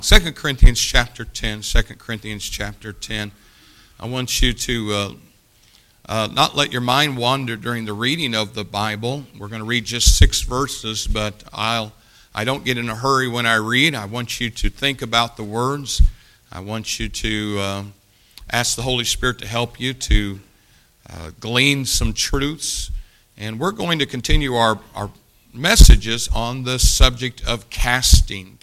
2 Corinthians chapter 10, 2 Corinthians chapter 10. I want you to not let your mind wander during the reading of the Bible. We're going to read just 6 verses, but I don't get in a hurry when I read. I want you to think about the words. I want you to ask the Holy Spirit to help you to glean some truths. And we're going to continue our messages on the subject of casting.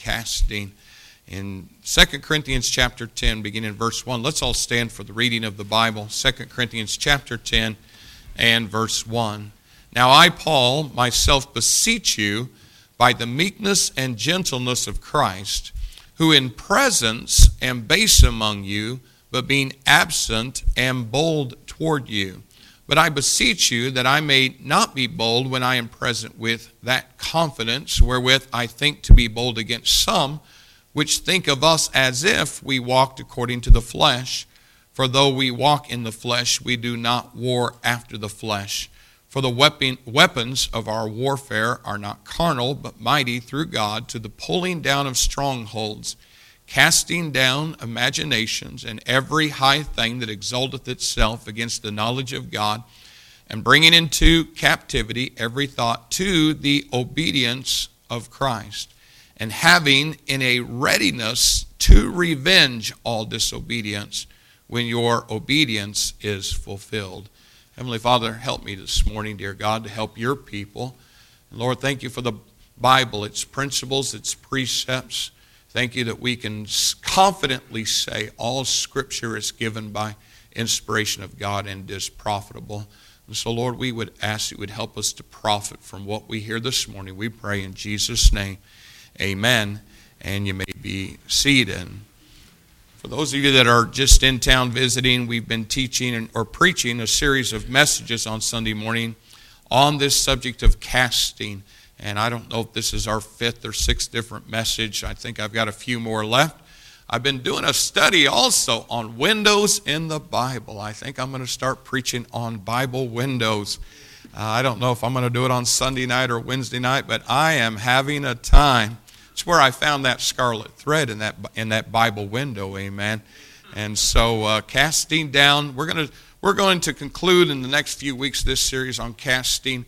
In 2 Corinthians chapter 10, beginning in verse 1, let's all stand for the reading of the Bible. 2 Corinthians chapter 10 and verse 1. Now I, Paul, myself beseech you by the meekness and gentleness of Christ, who in presence am base among you, but being absent am bold toward you. But I beseech you that I may not be bold when I am present with that confidence wherewith I think to be bold against some, which think of us as if we walked according to the flesh. For though we walk in the flesh, we do not war after the flesh. For the weapons of our warfare are not carnal, but mighty through God to the pulling down of strongholds, casting down imaginations and every high thing that exalteth itself against the knowledge of God, and bringing into captivity every thought to the obedience of Christ, and having in a readiness to revenge all disobedience when your obedience is fulfilled. Heavenly Father, help me this morning, dear God, to help your people. And Lord, thank you for the Bible, its principles, its precepts. Thank you that we can confidently say all Scripture is given by inspiration of God and is profitable. And so, Lord, we would ask you would help us to profit from what we hear this morning. We pray in Jesus' name. Amen. And you may be seated. For those of you that are just in town visiting, we've been teaching or preaching a series of messages on Sunday morning on this subject of casting. And I don't know if this is our 5th or 6th different message. I think I've got a few more left. I've been doing a study also on windows in the Bible. I think I'm going to start preaching on Bible windows. I don't know if I'm going to do it on Sunday night or Wednesday night, but I am having a time. It's where I found that scarlet thread in that Bible window, amen. And so casting down, we're going to conclude in the next few weeks this series on casting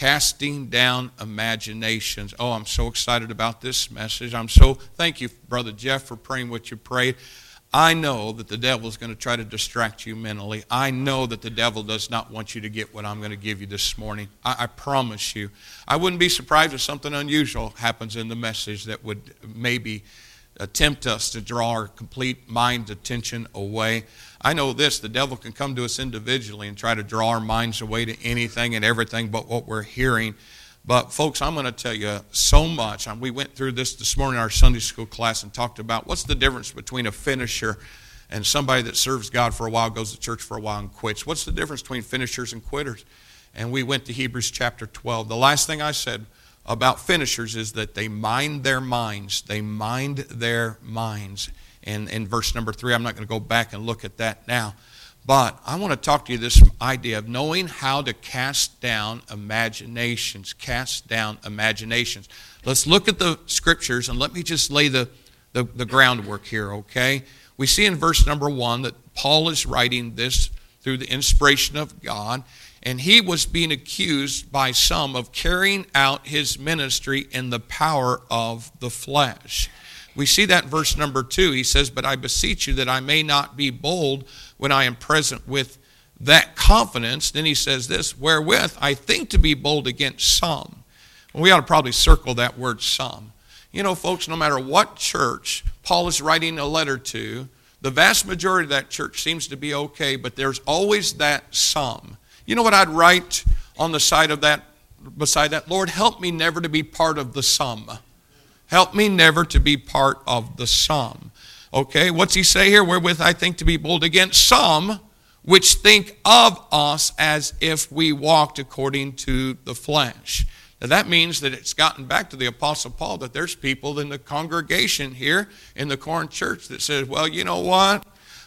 down imaginations. Oh, I'm so excited about this message. Thank you, Brother Jeff, for praying what you prayed. I know that the devil is going to try to distract you mentally. I know that the devil does not want you to get what I'm going to give you this morning. I promise you. I wouldn't be surprised if something unusual happens in the message that would maybe tempt us to draw our complete mind's attention away. I know this, the devil can come to us individually and try to draw our minds away to anything and everything but what we're hearing. But folks, I'm going to tell you so much. We went through this morning in our Sunday school class and talked about what's the difference between a finisher and somebody that serves God for a while, goes to church for a while and quits. What's the difference between finishers and quitters? And we went to Hebrews chapter 12. The last thing I said about finishers is that they mind their minds. They mind their minds. And in verse number 3, I'm not going to go back and look at that now. But I want to talk to you this idea of knowing how to cast down imaginations. Cast down imaginations. Let's look at the Scriptures and let me just lay the groundwork here, okay? We see in verse number 1 that Paul is writing this through the inspiration of God, and he was being accused by some of carrying out his ministry in the power of the flesh. We see that in verse number 2. He says, but I beseech you that I may not be bold when I am present with that confidence. Then he says this, wherewith I think to be bold against some. Well, we ought to probably circle that word some. You know, folks, no matter what church Paul is writing a letter to, the vast majority of that church seems to be okay, but there's always that some. You know what I'd write on the side of that, beside that? Lord, help me never to be part of the some. Help me never to be part of the some. Okay, what's he say here? Wherewith I think to be bold against some, which think of us as if we walked according to the flesh. Now that means that it's gotten back to the Apostle Paul that there's people in the congregation here in the Corinth church that says, well, you know what?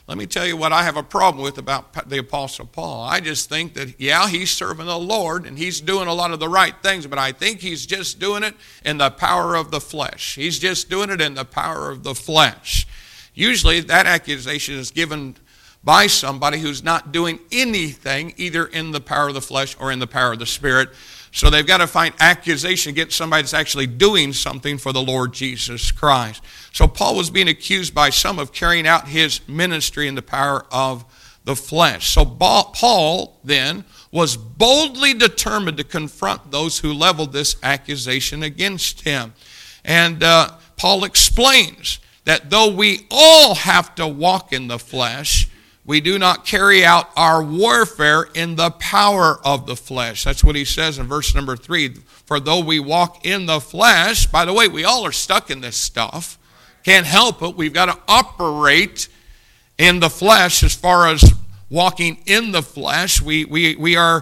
Let me tell you what I have a problem with about the Apostle Paul. I just think that, yeah, he's serving the Lord and he's doing a lot of the right things, but I think he's just doing it in the power of the flesh. He's just doing it in the power of the flesh. Usually that accusation is given by somebody who's not doing anything either in the power of the flesh or in the power of the Spirit. So they've got to find accusation against somebody that's actually doing something for the Lord Jesus Christ. So Paul was being accused by some of carrying out his ministry in the power of the flesh. So Paul then was boldly determined to confront those who leveled this accusation against him. And Paul explains that though we all have to walk in the flesh, we do not carry out our warfare in the power of the flesh. That's what he says in verse number 3. For though we walk in the flesh, by the way, we all are stuck in this stuff. Can't help it. We've got to operate in the flesh as far as walking in the flesh. We are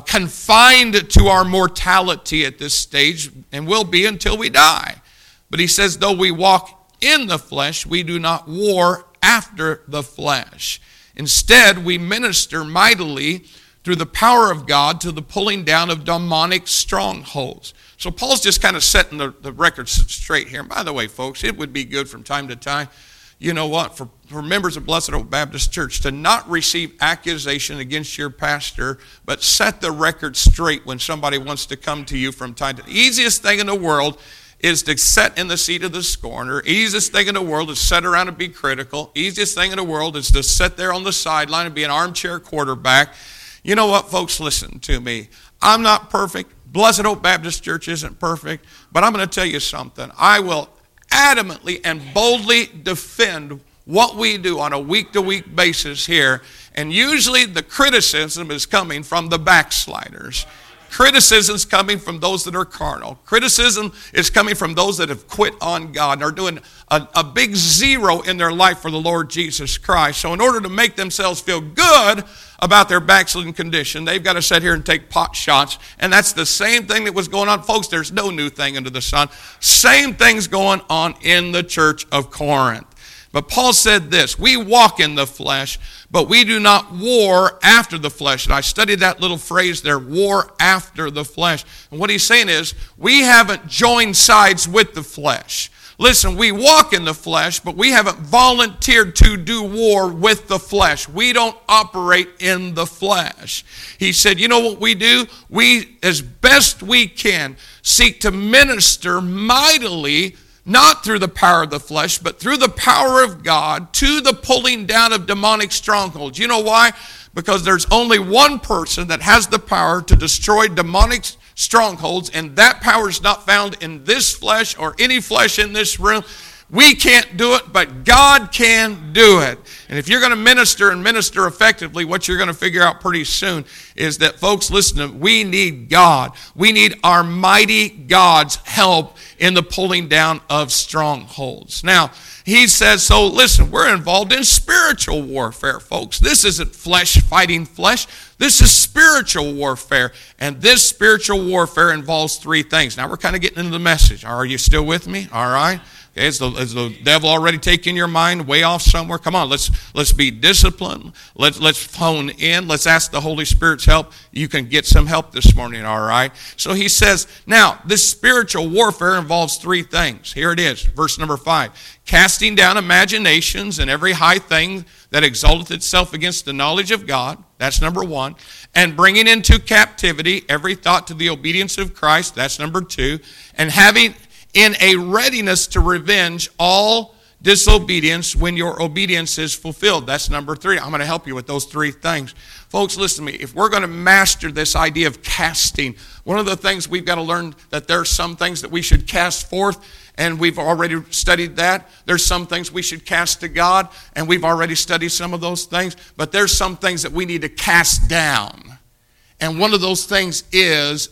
confined to our mortality at this stage and will be until we die. But he says, though we walk in the flesh, we do not war after the flesh. Instead, we minister mightily through the power of God to the pulling down of demonic strongholds. So Paul's just kind of setting the record straight here. And by the way, folks, it would be good from time to time, you know what, for members of Blessed Hope Baptist Church to not receive accusation against your pastor, but set the record straight when somebody wants to come to you from time to time. The easiest thing in the world is to sit in the seat of the scorner. Easiest thing in the world is to sit around and be critical. Easiest thing in the world is to sit there on the sideline and be an armchair quarterback. You know what, folks, listen to me. I'm not perfect. Blessed Hope Baptist Church isn't perfect. But I'm going to tell you something. I will adamantly and boldly defend what we do on a week-to-week basis here. And usually the criticism is coming from the backsliders. Criticism is coming from those that are carnal. Criticism is coming from those that have quit on God and are doing a big zero in their life for the Lord Jesus Christ. So in order to make themselves feel good about their backslidden condition, they've got to sit here and take pot shots. And that's the same thing that was going on. Folks, there's no new thing under the sun. Same thing's going on in the church of Corinth. But Paul said this, we walk in the flesh, but we do not war after the flesh. And I studied that little phrase there, war after the flesh. And what he's saying is, we haven't joined sides with the flesh. Listen, we walk in the flesh, but we haven't volunteered to do war with the flesh. We don't operate in the flesh. He said, you know what we do? We, as best we can, seek to minister mightily, not through the power of the flesh, but through the power of God to the pulling down of demonic strongholds. You know why? Because there's only one person that has the power to destroy demonic strongholds, and that power is not found in this flesh or any flesh in this room. We can't do it, but God can do it. And if you're going to minister and minister effectively, what you're going to figure out pretty soon is that, folks, listen, we need God. We need our mighty God's help in the pulling down of strongholds. Now, he says, so listen, we're involved in spiritual warfare, folks. This isn't flesh fighting flesh. This is spiritual warfare. And this spiritual warfare involves three things. Now, we're kind of getting into the message. Are you still with me? All right. Okay, is the devil already taking your mind way off somewhere? Come on, let's be disciplined. Let's hone in. Let's ask the Holy Spirit's help. You can get some help this morning, all right? So he says, now, this spiritual warfare involves three things. Here it is, verse number 5. Casting down imaginations and every high thing that exalteth itself against the knowledge of God. That's number 1. And bringing into captivity every thought to the obedience of Christ. That's number 2. And having in a readiness to revenge all disobedience when your obedience is fulfilled. That's number 3. I'm going to help you with those three things. Folks, listen to me. If we're going to master this idea of casting, one of the things we've got to learn that there are some things that we should cast forth, and we've already studied that. There's some things we should cast to God, and we've already studied some of those things. But there's some things that we need to cast down. And one of those things is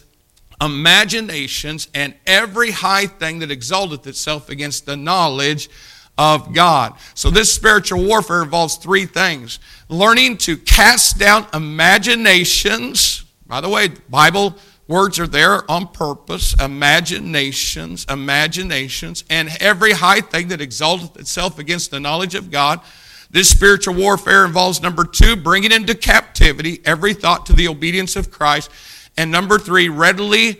imaginations and every high thing that exalteth itself against the knowledge of God. So this spiritual warfare involves three things. Learning to cast down imaginations. By the way, Bible words are there on purpose. Imaginations, and every high thing that exalteth itself against the knowledge of God. This spiritual warfare involves, number 2, bringing into captivity every thought to the obedience of Christ. And number 3, readily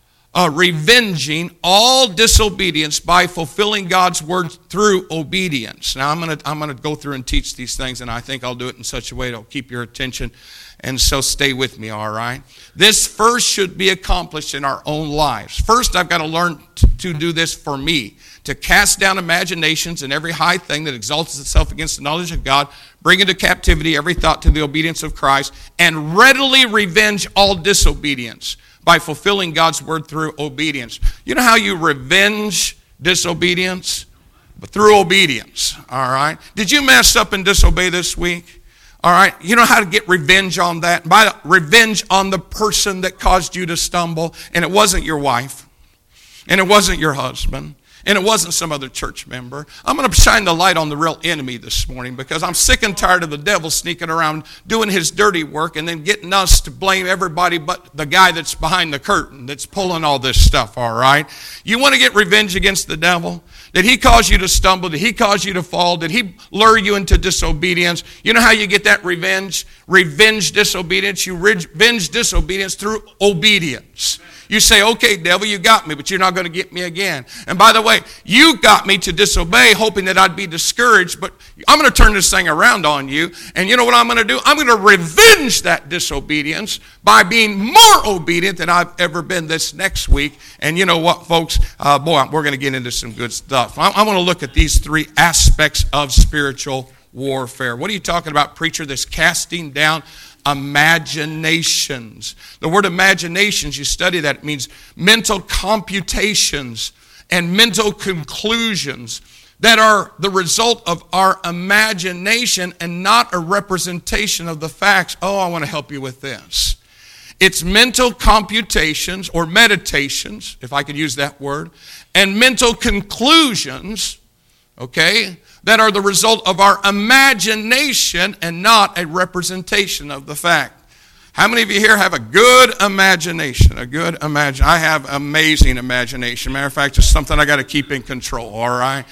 revenging all disobedience by fulfilling God's word through obedience. Now, I'm gonna go through and teach these things, and I think I'll do it in such a way that'll keep your attention. And so stay with me, all right? This first should be accomplished in our own lives. First, I've got to learn to do this for me, to cast down imaginations and every high thing that exalts itself against the knowledge of God, bring into captivity every thought to the obedience of Christ, and readily revenge all disobedience by fulfilling God's word through obedience. You know how you revenge disobedience? But through obedience, all right? Did you mess up and disobey this week? All right, you know how to get revenge on that? By revenge on the person that caused you to stumble, and it wasn't your wife, and it wasn't your husband, and it wasn't some other church member. I'm going to shine the light on the real enemy this morning because I'm sick and tired of the devil sneaking around doing his dirty work and then getting us to blame everybody but the guy that's behind the curtain that's pulling all this stuff, all right? You want to get revenge against the devil? Did he cause you to stumble? Did he cause you to fall? Did he lure you into disobedience? You know how you get that revenge? Revenge disobedience. You revenge disobedience through obedience. You say, okay, devil, you got me, but you're not going to get me again. And by the way, you got me to disobey, hoping that I'd be discouraged, but I'm going to turn this thing around on you. And you know what I'm going to do? I'm going to revenge that disobedience by being more obedient than I've ever been this next week. And you know what, folks? We're going to get into some good stuff. I want to look at these 3 aspects of spiritual warfare. What are you talking about, preacher? This casting down imaginations. The word imaginations, you study that, it means mental computations and mental conclusions that are the result of our imagination and not a representation of the facts. Oh, I want to help you with this. It's mental computations or meditations, if I could use that word, and mental conclusions, okay, that are the result of our imagination and not a representation of the fact. How many of you here have a good imagination? I have amazing imagination. Matter of fact, it's something I got to keep in control, all right?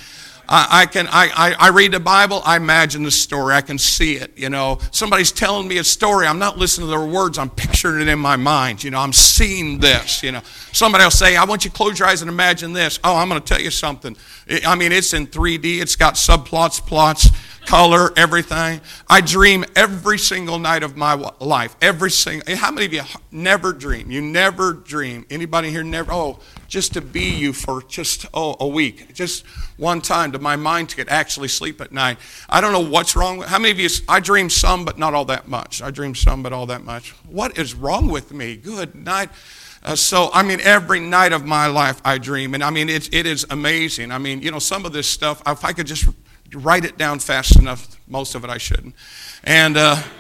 I read the Bible, I imagine the story, I can see it, you know. Somebody's telling me a story, I'm not listening to their words, I'm picturing it in my mind, you know, I'm seeing this, you know. Somebody will say, I want you to close your eyes and imagine this. Oh, I'm going to tell you something. It's in 3D, it's got subplots, plots, color, everything. I dream every single night of my life, how many of you never dream? You never dream. Anybody here never? Oh, just to be you for just a week. Just one time to my mind to actually sleep at night. I don't know what's wrong. How many of you, I dream some, but not all that much. I dream some, but all that much. What is wrong with me? Good night. Every night of my life I dream. And it is amazing. Some of this stuff, if I could just write it down fast enough, most of it I shouldn't. And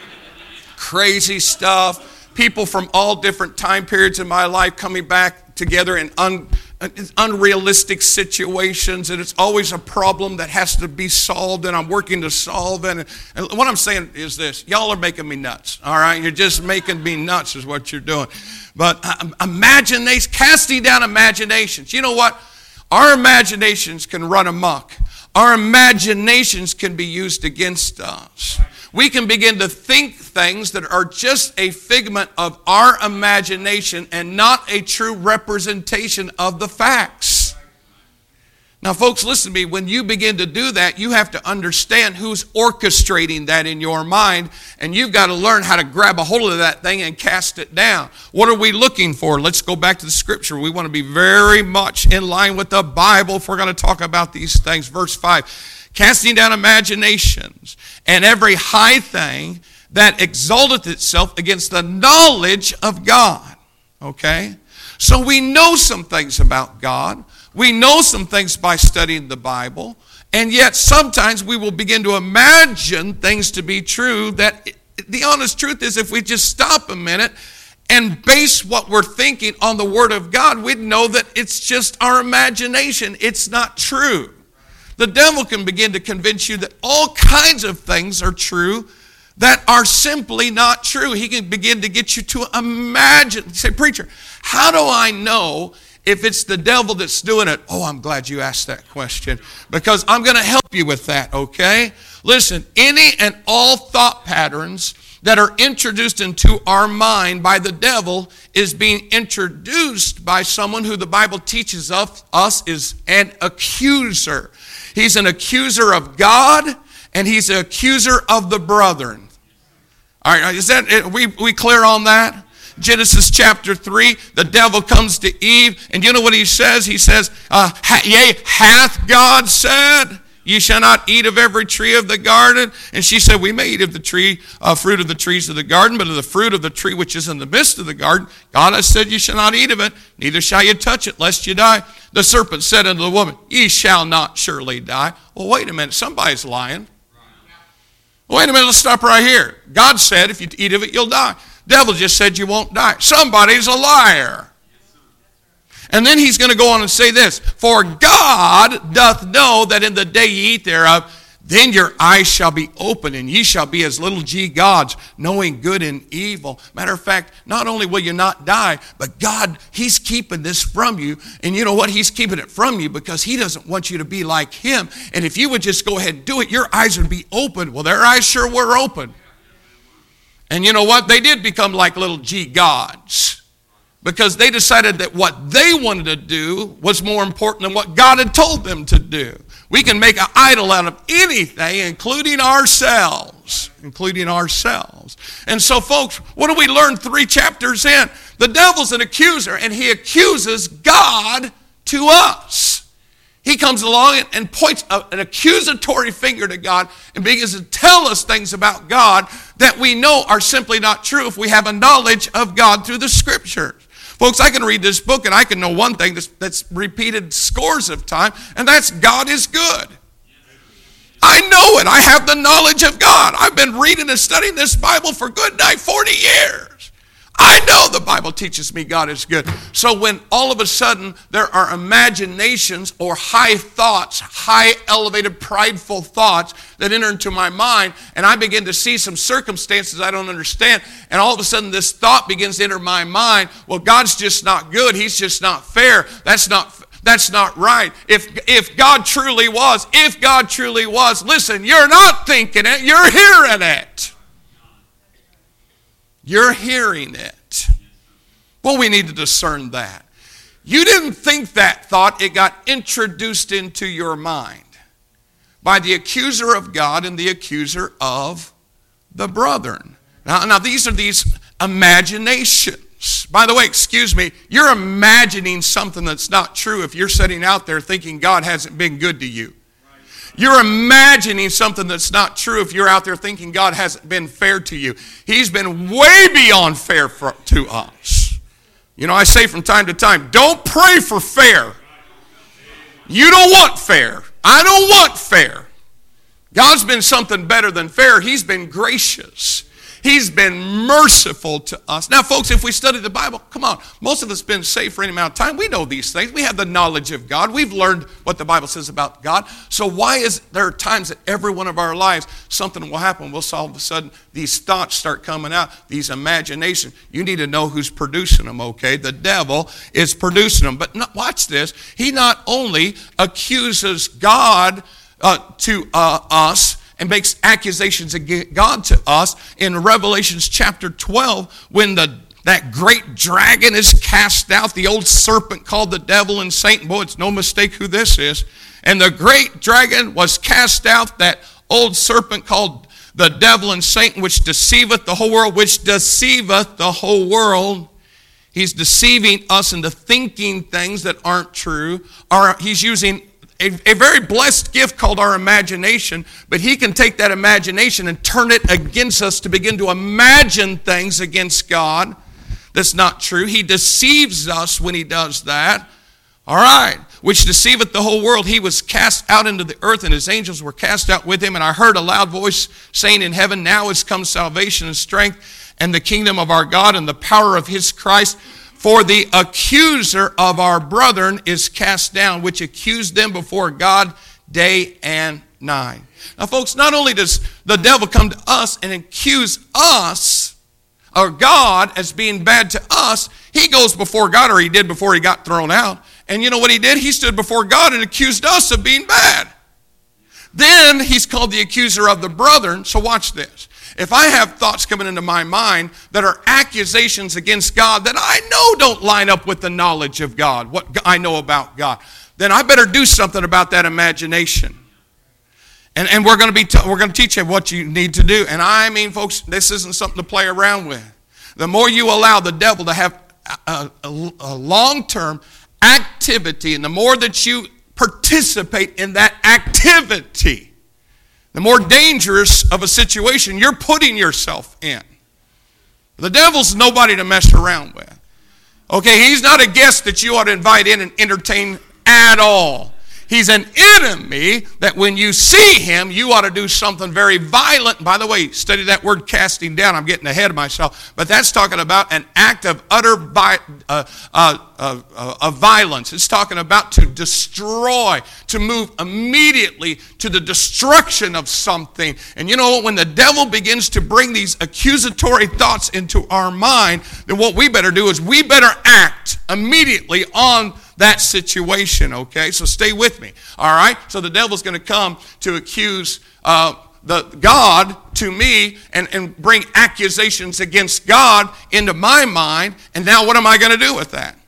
crazy stuff. People from all different time periods in my life coming back together in unrealistic situations, and it's always a problem that has to be solved, and I'm working to solve it. And what I'm saying is this: y'all are making me nuts, all right? You're just making me nuts is what you're doing. But casting down imaginations. You know what? Our imaginations can run amok. Our imaginations can be used against us. We can begin to think things that are just a figment of our imagination and not a true representation of the facts. Now, folks, listen to me. When you begin to do that, you have to understand who's orchestrating that in your mind, and you've got to learn how to grab a hold of that thing and cast it down. What are we looking for? Let's go back to the scripture. We want to be very much in line with the Bible if we're going to talk about these things. Verse 5, casting down imaginations and every high thing that exalteth itself against the knowledge of God. Okay? So we know some things about God. We know some things by studying the Bible, and yet sometimes we will begin to imagine things to be true that the honest truth is if we just stop a minute and base what we're thinking on the Word of God, we'd know that it's just our imagination. It's not true. The devil can begin to convince you that all kinds of things are true that are simply not true. He can begin to get you to imagine. You say, preacher, how do I know If it's the devil that's doing it, oh, I'm glad you asked that question, because I'm going to help you with that, okay? Listen, any and all thought patterns that are introduced into our mind by the devil is being introduced by someone who the Bible teaches us is an accuser. He's an accuser of God, and he's an accuser of the brethren. All right, is that we clear on that? Genesis chapter 3, the devil comes to Eve, and you know what he says? He says, yea, hath God said, ye shall not eat of every tree of the garden? And she said, we may eat of the tree, fruit of the trees of the garden, but of the fruit of the tree which is in the midst of the garden, God has said, ye shall not eat of it, neither shall ye touch it, lest ye die. The serpent said unto the woman, ye shall not surely die. Well, wait a minute, somebody's lying. Wait a minute, let's stop right here. God said, if you eat of it, you'll die. Devil just said you won't die. Somebody's a liar. And then he's going to go on and say this, for God doth know that in the day ye eat thereof, then your eyes shall be open, and ye shall be as little g gods, knowing good and evil. Matter of fact, not only will you not die, but God, he's keeping this from you. And you know what? He's keeping it from you because he doesn't want you to be like him. And if you would just go ahead and do it, your eyes would be open. Well, their eyes sure were open. And you know what? They did become like little g gods because they decided that what they wanted to do was more important than what God had told them to do. We can make an idol out of anything, including ourselves. And so, folks, what do we learn 3 chapters in? The devil's an accuser, and he accuses God to us. He comes along and points an accusatory finger to God and begins to tell us things about God that we know are simply not true if we have a knowledge of God through the Scriptures. Folks, I can read this book and I can know one thing that's repeated scores of times, and that's God is good. I know it. I have the knowledge of God. I've been reading and studying this Bible for good nigh 40 years. I know the Bible teaches me God is good. So when all of a sudden there are imaginations or high thoughts, high elevated prideful thoughts that enter into my mind, and I begin to see some circumstances I don't understand, and all of a sudden this thought begins to enter my mind, well, God's just not good. He's just not fair. That's not right. If God truly was, listen, you're not thinking it, you're hearing it. You're hearing it. Well, we need to discern that. You didn't think that thought. It got introduced into your mind by the accuser of God and the accuser of the brethren. Now these are these imaginations. By the way, excuse me, you're imagining something that's not true if you're sitting out there thinking God hasn't been good to you. You're imagining something that's not true if you're out there thinking God hasn't been fair to you. He's been way beyond fair to us. You know, I say from time to time, don't pray for fair. You don't want fair. I don't want fair. God's been something better than fair. He's been gracious. He's been merciful to us. Now, folks, if we study the Bible, come on, most of us have been saved for any amount of time. We know these things. We have the knowledge of God. We've learned what the Bible says about God. So why is there times that every one of our lives, something will happen? We'll all of a sudden, these thoughts start coming out, these imaginations. You need to know who's producing them, okay? The devil is producing them. But watch this. He not only accuses God to us, and makes accusations against God to us in Revelation chapter 12 when that great dragon is cast out, the old serpent called the devil and Satan. Boy, it's no mistake who this is. And the great dragon was cast out, that old serpent called the devil and Satan, which deceiveth the whole world, He's deceiving us into thinking things that aren't true. He's using a very blessed gift called our imagination, but he can take that imagination and turn it against us to begin to imagine things against God that's not true. He deceives us when he does that. All right. Which deceiveth the whole world. He was cast out into the earth, and his angels were cast out with him. And I heard a loud voice saying in heaven, now is come salvation and strength and the kingdom of our God and the power of his Christ. For the accuser of our brethren is cast down, which accused them before God day and night. Now, folks, not only does the devil come to us and accuse us or God as being bad to us, he goes before God, or he did before he got thrown out. And you know what he did? He stood before God and accused us of being bad. Then he's called the accuser of the brethren. So watch this. If I have thoughts coming into my mind that are accusations against God that I know don't line up with the knowledge of God, what I know about God, then I better do something about that imagination. And we're going to teach you what you need to do. And I mean, folks, this isn't something to play around with. The more you allow the devil to have a long-term activity, and the more that you participate in that activity, the more dangerous of a situation you're putting yourself in. The devil's nobody to mess around with. Okay, he's not a guest that you ought to invite in and entertain at all. He's an enemy that when you see him, you ought to do something very violent. By the way, study that word casting down. I'm getting ahead of myself. But that's talking about an act of utter violence. It's talking about to destroy, to move immediately to the destruction of something. And you know, when the devil begins to bring these accusatory thoughts into our mind, then what we better do is we better act immediately on that situation, okay? So stay with me, all right? So the devil's going to come to accuse the God to me and bring accusations against God into my mind, and now what am I going to do with that?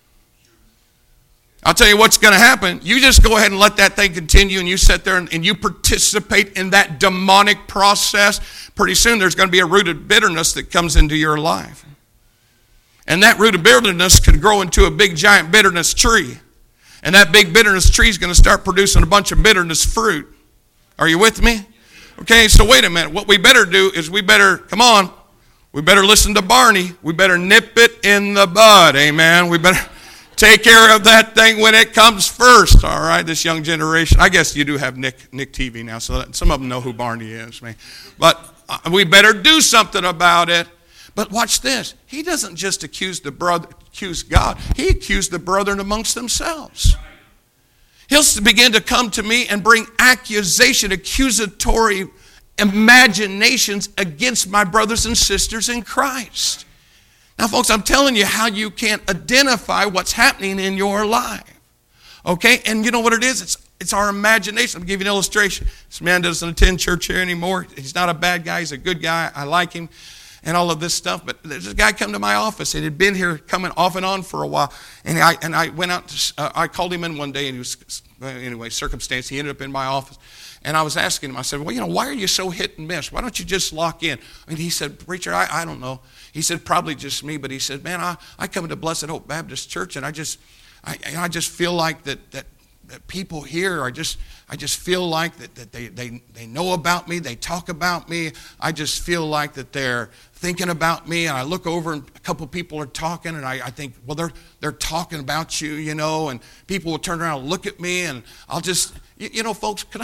I'll tell you what's going to happen. You just go ahead and let that thing continue, and you sit there and you participate in that demonic process. Pretty soon there's going to be a root of bitterness that comes into your life. And that root of bitterness can grow into a big giant bitterness tree. And that big bitterness tree is going to start producing a bunch of bitterness fruit. Are you with me? Okay, so wait a minute. What we better do is we better listen to Barney. We better nip it in the bud. Amen. We better take care of that thing when it comes first. All right, this young generation. I guess you do have Nick TV now, so some of them know who Barney is. Man. But we better do something about it. But watch this. He doesn't just accuse God. He accused the brethren amongst themselves. He'll begin to come to me and bring accusatory imaginations against my brothers and sisters in Christ. Now, folks, I'm telling you how you can identify what's happening in your life. Okay? And you know what it is? It's our imagination. I'll give you an illustration. This man doesn't attend church here anymore. He's not a bad guy. He's a good guy. I like him. And all of this stuff, but there's a guy come to my office, and he'd been here coming off and on for a while, and I went out, I called him in one day, and he was, anyway, circumstance, he ended up in my office, and I was asking him, I said, well, why are you so hit and miss? Why don't you just lock in? And he said, preacher, I don't know. He said, probably just me, but he said, man, I come to Blessed Hope Baptist Church, and I just feel like that people here I just feel like that they know about me, they talk about me. I just feel like that they're thinking about me, and I look over and a couple of people are talking, and I think, well, they're talking about you, and people will turn around and look at me, and I'll just, folks, could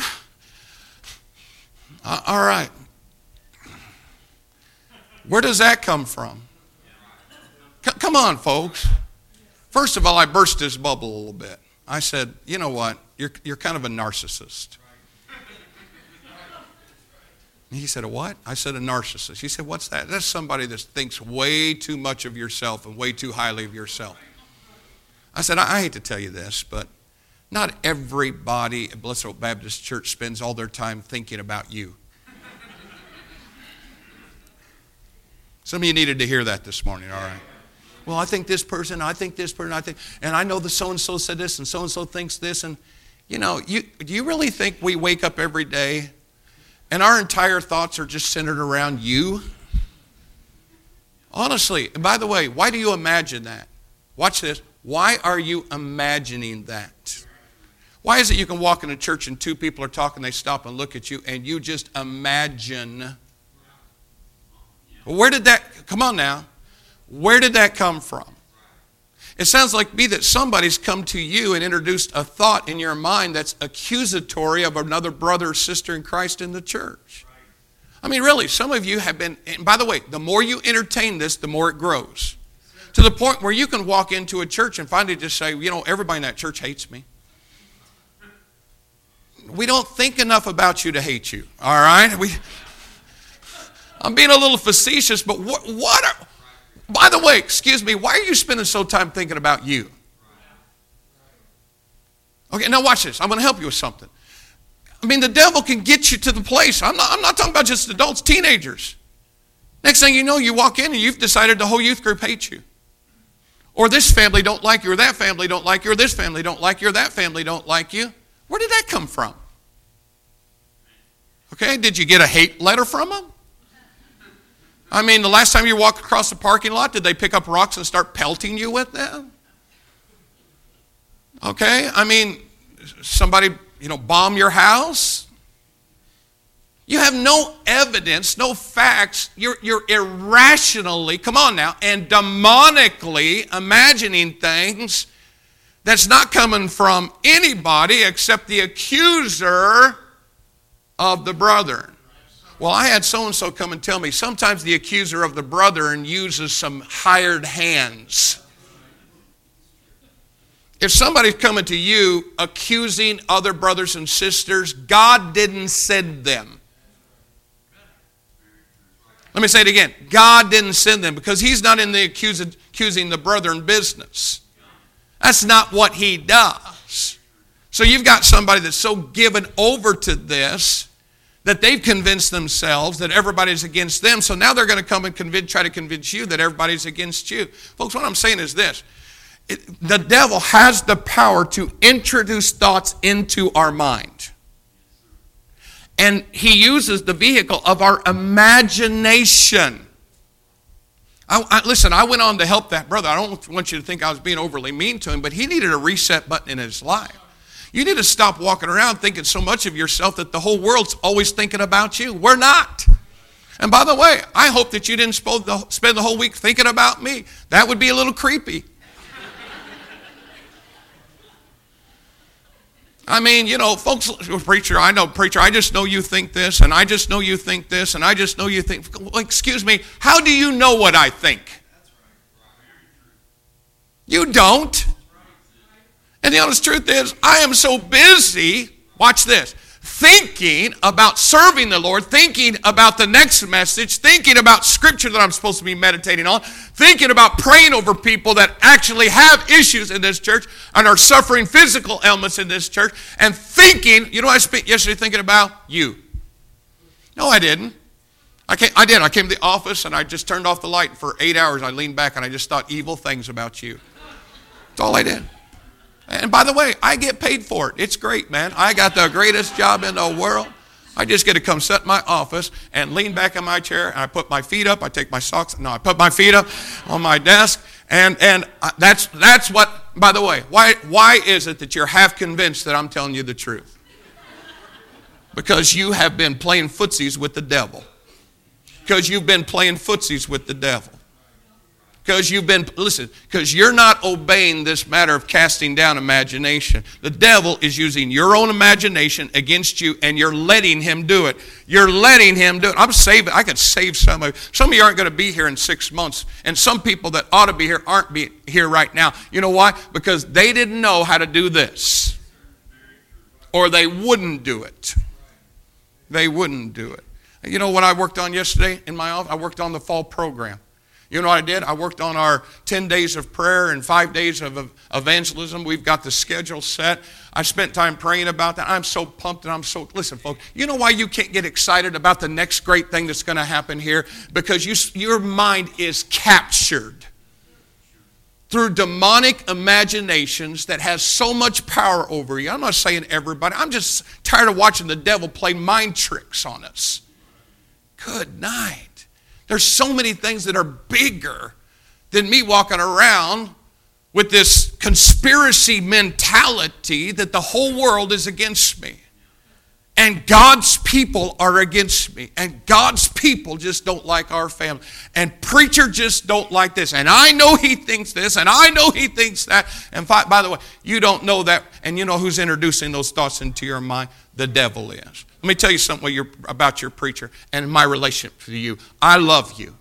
I? All right. Where does that come from? Come on, folks. First of all, I burst his bubble a little bit. I said, you know what? You're kind of a narcissist. He said, a what? I said, a narcissist. He said, what's that? That's somebody that thinks way too much of yourself and way too highly of yourself. I said, I hate to tell you this, but not everybody at Blessed Hope Baptist Church spends all their time thinking about you. Some of you needed to hear that this morning, all right? Well, I think this person, and I know the so-and-so said this, and so-and-so thinks this, and, do you really think we wake up every day and our entire thoughts are just centered around you? Honestly, and by the way, why do you imagine that? Watch this. Why are you imagining that? Why is it you can walk in a church and two people are talking, they stop and look at you, and you just imagine? Where did that, come on now, where did that come from? It sounds like me that somebody's come to you and introduced a thought in your mind that's accusatory of another brother or sister in Christ in the church. I mean, really, some of you have been, and by the way, the more you entertain this, the more it grows. To the point where you can walk into a church and finally just say, everybody in that church hates me. We don't think enough about you to hate you, all right? I'm being a little facetious, but by the way, excuse me, why are you spending so time thinking about you? Okay, now watch this. I'm going to help you with something. I mean, the devil can get you to the place. I'm not talking about just adults, teenagers. Next thing you know, you walk in and you've decided the whole youth group hates you. Or this family don't like you, or that family don't like you, or this family don't like you, or that family don't like you. Where did that come from? Okay, did you get a hate letter from them? I mean, the last time you walked across the parking lot, did they pick up rocks and start pelting you with them? Okay, I mean, somebody, bomb your house? You have no evidence, no facts. You're irrationally, come on now, and demonically imagining things that's not coming from anybody except the accuser of the brethren. Well, I had so-and-so come and tell me, sometimes the accuser of the brethren uses some hired hands. If somebody's coming to you accusing other brothers and sisters, God didn't send them. Let me say it again. God didn't send them because he's not in the accusing the brethren business. That's not what he does. So you've got somebody that's so given over to this that they've convinced themselves that everybody's against them. So now they're going to come and try to convince you that everybody's against you. Folks, what I'm saying is this. The devil has the power to introduce thoughts into our mind. And he uses the vehicle of our imagination. Listen, I went on to help that brother. I don't want you to think I was being overly mean to him, but he needed a reset button in his life. You need to stop walking around thinking so much of yourself that the whole world's always thinking about you. We're not. And by the way, I hope that you didn't spend the whole week thinking about me. That would be a little creepy. I mean, folks, preacher, I just know you think this, and I just know you think this, and I just know you think, well, excuse me, how do you know what I think? You don't. And the honest truth is, I am so busy, watch this, thinking about serving the Lord, thinking about the next message, thinking about scripture that I'm supposed to be meditating on, thinking about praying over people that actually have issues in this church and are suffering physical ailments in this church, and thinking, I spent yesterday thinking about you. No, I didn't. I did. I came to the office and I just turned off the light for 8 hours. I leaned back and I just thought evil things about you. That's all I did. And by the way, I get paid for it. It's great, man. I got the greatest job in the world. I just get to come sit in my office and lean back in my chair, and I put my feet up. I take my socks. No, I put my feet up on my desk, and that's what. By the way, why is it that you're half convinced that I'm telling you the truth? Because you have been playing footsies with the devil. Because you've been playing footsies with the devil. Because you're not obeying this matter of casting down imagination. The devil is using your own imagination against you, and you're letting him do it. You're letting him do it. I could save some of you. Some of you aren't going to be here in 6 months, and some people that ought to be here aren't here right now. You know why? Because they didn't know how to do this. Or they wouldn't do it. They wouldn't do it. You know what I worked on yesterday in my office? I worked on the fall program. You know what I did? I worked on our 10 days of prayer and 5 days of evangelism. We've got the schedule set. I spent time praying about that. I'm so pumped and listen, folks, you know why you can't get excited about the next great thing that's going to happen here? Because your mind is captured through demonic imaginations that has so much power over you. I'm not saying everybody. I'm just tired of watching the devil play mind tricks on us. Good night. There's so many things that are bigger than me walking around with this conspiracy mentality that the whole world is against me. And God's people are against me. And God's people just don't like our family. And preacher just don't like this. And I know he thinks this. And I know he thinks that. And by the way, you don't know that. And you know who's introducing those thoughts into your mind? The devil is. Let me tell you something about your preacher and my relationship to you. I love you.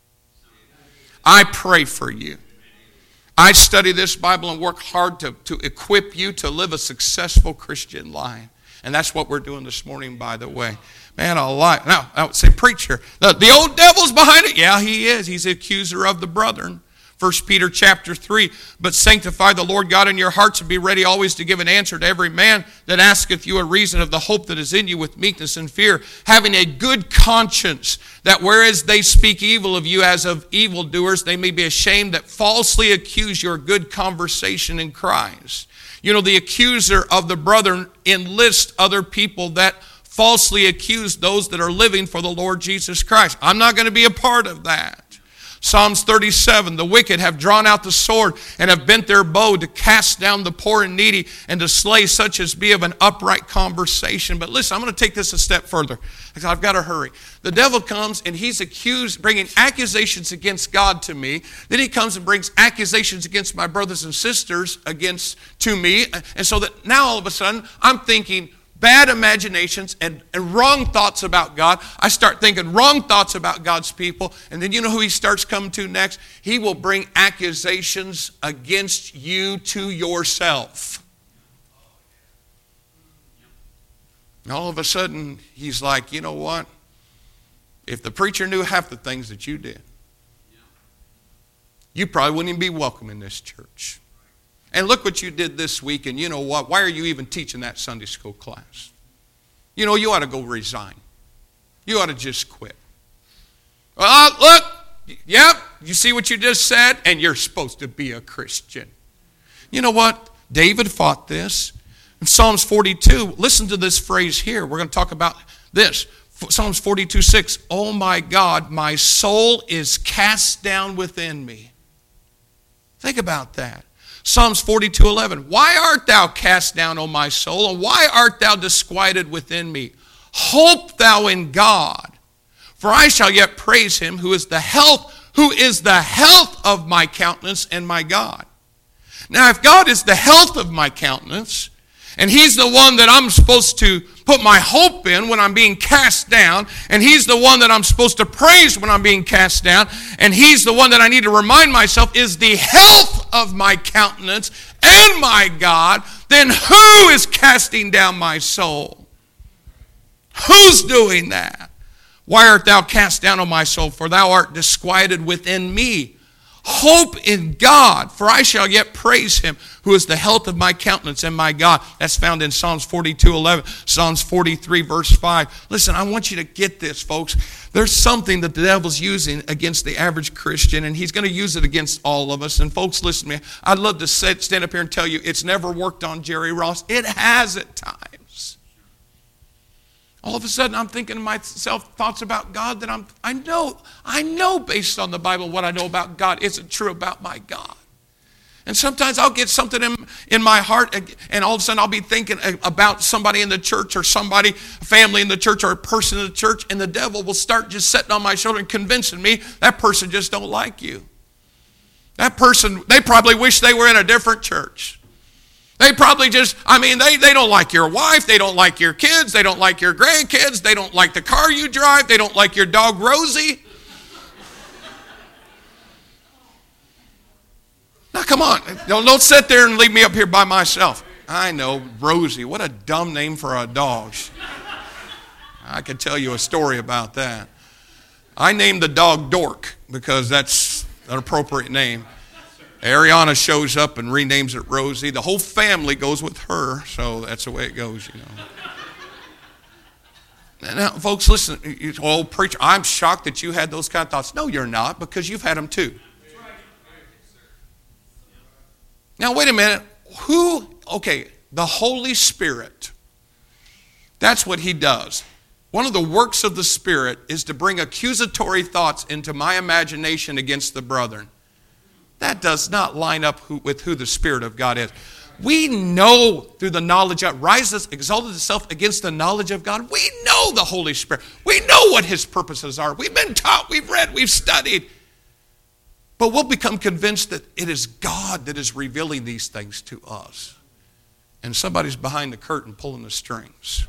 I pray for you. I study this Bible and work hard to equip you to live a successful Christian life. And that's what we're doing this morning, by the way. Man, now, I would say, preacher, the old devil's behind it. Yeah, he is. He's the accuser of the brethren. 1 Peter chapter 3, but sanctify the Lord God in your hearts and be ready always to give an answer to every man that asketh you a reason of the hope that is in you with meekness and fear, having a good conscience, that whereas they speak evil of you as of evildoers, they may be ashamed that falsely accuse your good conversation in Christ. You know, the accuser of the brethren enlists other people that falsely accuse those that are living for the Lord Jesus Christ. I'm not going to be a part of that. Psalms 37, the wicked have drawn out the sword and have bent their bow to cast down the poor and needy and to slay such as be of an upright conversation. But listen, I'm going to take this a step further because I've got to hurry. The devil comes and he's accused, bringing accusations against God to me. Then he comes and brings accusations against my brothers and sisters to me. And so that now all of a sudden I'm thinking bad imaginations and wrong thoughts about God. I start thinking wrong thoughts about God's people. And then you know who he starts coming to next? He will bring accusations against you to yourself. And all of a sudden, he's like, you know what? If the preacher knew half the things that you did, you probably wouldn't even be welcome in this church. And look what you did this week, and you know what? Why are you even teaching that Sunday school class? You know, you ought to go resign. You ought to just quit. Well, look, yep, you see what you just said? And you're supposed to be a Christian. You know what? David fought this. In Psalms 42, listen to this phrase here. We're going to talk about this. Psalms 42:6, oh my God, my soul is cast down within me. Think about that. Psalms 42:11, why art thou cast down, O my soul, and why art thou disquieted within me? Hope thou in God, for I shall yet praise him who is the health of my countenance and my God. Now, if God is the health of my countenance, and he's the one that I'm supposed to put my hope in when I'm being cast down, and he's the one that I'm supposed to praise when I'm being cast down, and he's the one that I need to remind myself is the health of my countenance and my God, then who is casting down my soul? Who's doing that? Why art thou cast down, O my soul? For thou art disquieted within me. Hope in God, for I shall yet praise him who is the health of my countenance and my God. That's found in Psalms 42:11, Psalms 43, verse 5. Listen, I want you to get this, folks. There's something that the devil's using against the average Christian, and he's going to use it against all of us. And folks, listen to me. I'd love to stand up here and tell you it's never worked on Jerry Ross. It has at times. All of a sudden, I'm thinking to myself thoughts about God that I know based on the Bible what I know about God isn't true about my God. And sometimes I'll get something in my heart, and all of a sudden I'll be thinking about somebody in the church or somebody, a family in the church or a person in the church, and the devil will start just sitting on my shoulder and convincing me that person just don't like you. That person, they probably wish they were in a different church. They probably just, they don't like your wife, they don't like your kids, they don't like your grandkids, they don't like the car you drive, they don't like your dog Rosie. Now come on, don't sit there and leave me up here by myself. I know, Rosie, what a dumb name for a dog. I could tell you a story about that. I named the dog Dork because that's an appropriate name. Ariana shows up and renames it Rosie. The whole family goes with her, so that's the way it goes, you know. Now, folks, listen. Oh, preacher, I'm shocked that you had those kind of thoughts. No, you're not, because you've had them too. Now, wait a minute. The Holy Spirit. That's what he does. One of the works of the Spirit is to bring accusatory thoughts into my imagination against the brethren. That does not line up with who the Spirit of God is. We know through the knowledge of God, exalted itself against the knowledge of God. We know the Holy Spirit. We know what his purposes are. We've been taught, we've read, we've studied. But we'll become convinced that it is God that is revealing these things to us. And somebody's behind the curtain pulling the strings.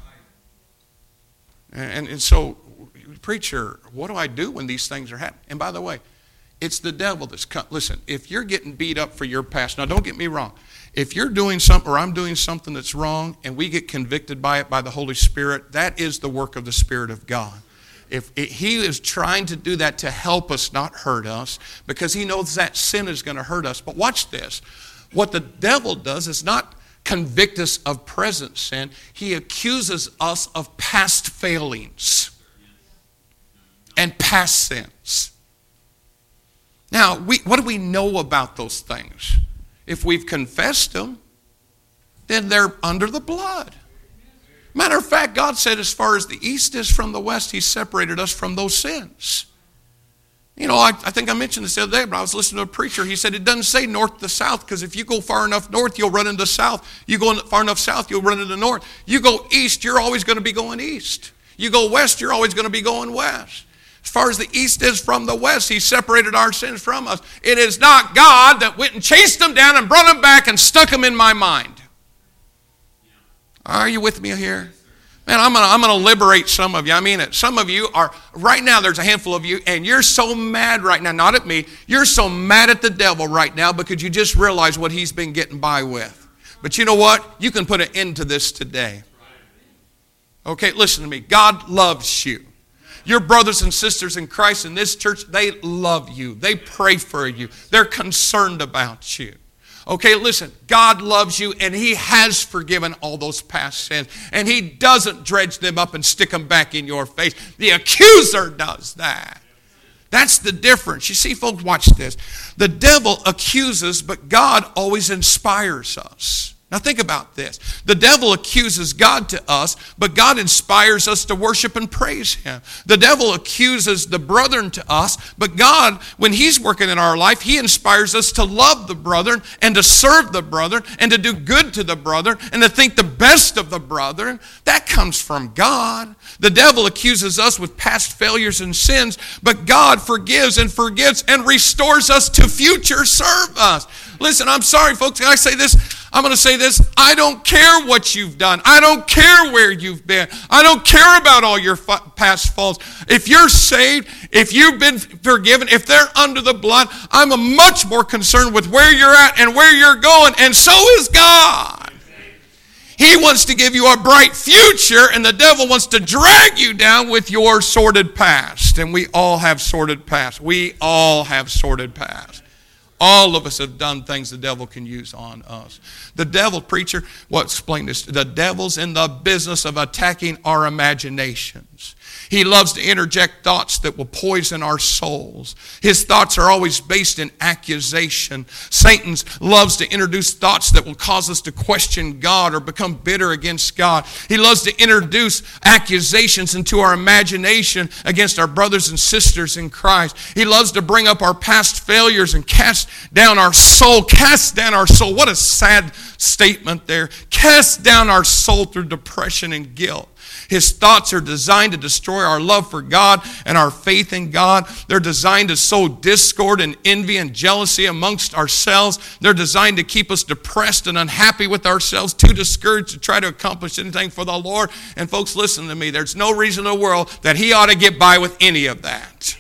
And so, preacher, what do I do when these things are happening? And by the way, It's the devil that's come. Listen, if you're getting beat up for your past, now don't get me wrong. If you're doing something or I'm doing something that's wrong and we get convicted by it by the Holy Spirit, that is the work of the Spirit of God. He is trying to do that to help us, not hurt us, because he knows that sin is going to hurt us. But watch this. What the devil does is not convict us of present sin. He accuses us of past failings and past sins. Now, what do we know about those things? If we've confessed them, then they're under the blood. Matter of fact, God said as far as the east is from the west, he separated us from those sins. You know, I think I mentioned this the other day, but I was listening to a preacher. He said it doesn't say north to south, because if you go far enough north, you'll run into south. You go far enough south, you'll run into north. You go east, you're always going to be going east. You go west, you're always going to be going west. As far as the east is from the west, he separated our sins from us. It is not God that went and chased them down and brought them back and stuck them in my mind. Are you with me here? Man, I'm going to liberate some of you. I mean it. Some of you are, right now there's a handful of you, and you're so mad right now, not at me, you're so mad at the devil right now because you just realize what he's been getting by with. But you know what? You can put an end to this today. Okay, listen to me. God loves you. Your brothers and sisters in Christ in this church, they love you. They pray for you. They're concerned about you. Okay, listen, God loves you and he has forgiven all those past sins. And he doesn't dredge them up and stick them back in your face. The accuser does that. That's the difference. You see, folks, watch this. The devil accuses, but God always inspires us. Now think about this. The devil accuses God to us, but God inspires us to worship and praise him. The devil accuses the brethren to us, but God, when he's working in our life, he inspires us to love the brethren and to serve the brethren and to do good to the brethren and to think the best of the brethren. That comes from God. The devil accuses us with past failures and sins, but God forgives and forgets and restores us to future service. Listen, I'm sorry, folks. Can I say this? I'm going to say this. I don't care what you've done. I don't care where you've been. I don't care about all your past faults. If you're saved, if you've been forgiven, if they're under the blood, I'm much more concerned with where you're at and where you're going, and so is God. He wants to give you a bright future, and the devil wants to drag you down with your sordid past. And we all have sordid past. We all have sordid past. All of us have done things the devil can use on us. The devil, preacher, explain this. The devil's in the business of attacking our imaginations. He loves to interject thoughts that will poison our souls. His thoughts are always based in accusation. Satan loves to introduce thoughts that will cause us to question God or become bitter against God. He loves to introduce accusations into our imagination against our brothers and sisters in Christ. He loves to bring up our past failures and cast down our soul. Cast down our soul. What a sad statement there. Cast down our soul through depression and guilt. His thoughts are designed to destroy our love for God and our faith in God. They're designed to sow discord and envy and jealousy amongst ourselves. They're designed to keep us depressed and unhappy with ourselves, too discouraged to try to accomplish anything for the Lord. And folks, listen to me. There's no reason in the world that he ought to get by with any of that.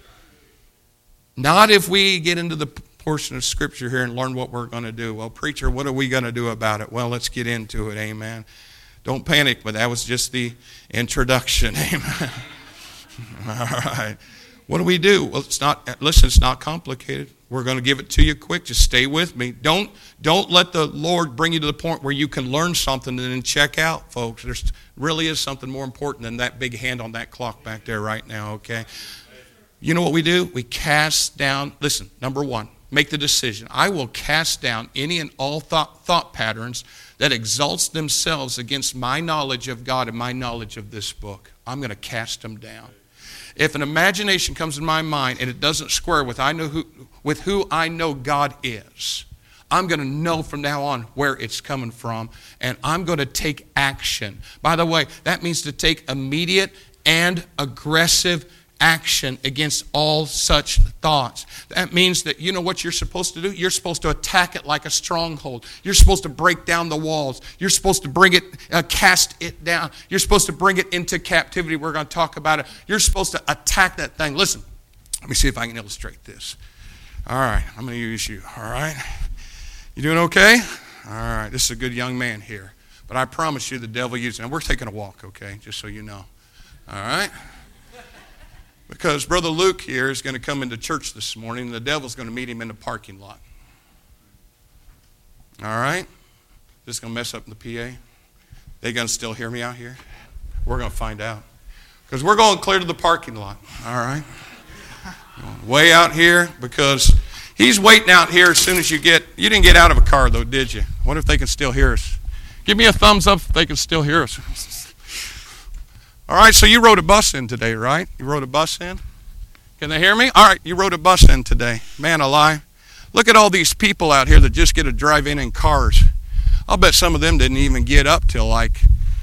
Not if we get into the portion of Scripture here and learn what we're going to do. Well, preacher, what are we going to do about it? Well, let's get into it. Amen. Don't panic, but that was just the introduction. Amen. All right. What do we do? Well, it's not complicated. We're going to give it to you quick. Just stay with me. Don't let the Lord bring you to the point where you can learn something and then check out, folks. There really is something more important than that big hand on that clock back there right now, okay? You know what we do? We cast down, listen, number one, make the decision. I will cast down any and all thought patterns that exalts themselves against my knowledge of God and my knowledge of this book. I'm going to cast them down. If an imagination comes in my mind and it doesn't square with who I know God is, I'm going to know from now on where it's coming from, and I'm going to take action. By the way, that means to take immediate and aggressive action against all such thoughts. That means that you know what you're supposed to do? You're supposed to attack it like a stronghold. You're supposed to break down the walls. You're supposed to bring it, cast it down. You're supposed to bring it into captivity. We're going to talk about it. You're supposed to attack that thing. Listen, Let me see if I can illustrate this. All right, I'm going to use you. All right. You doing okay? All right, this is a good young man here. But I promise you the devil uses, and we're taking a walk, okay, just so you know. All right? Because Brother Luke here is going to come into church this morning, and the devil's going to meet him in the parking lot. All right? This is going to mess up the PA. They going to still hear me out here? We're going to find out. Because we're going clear to the parking lot. All right? Way out here, because he's waiting out here as soon as you didn't get out of a car, though, did you? What if they can still hear us? Give me a thumbs up if they can still hear us. All right, so you rode a bus in today, right? You rode a bus in? Can they hear me? All right, you rode a bus in today. Man alive. Look at all these people out here that just get to drive in cars. I'll bet some of them didn't even get up till like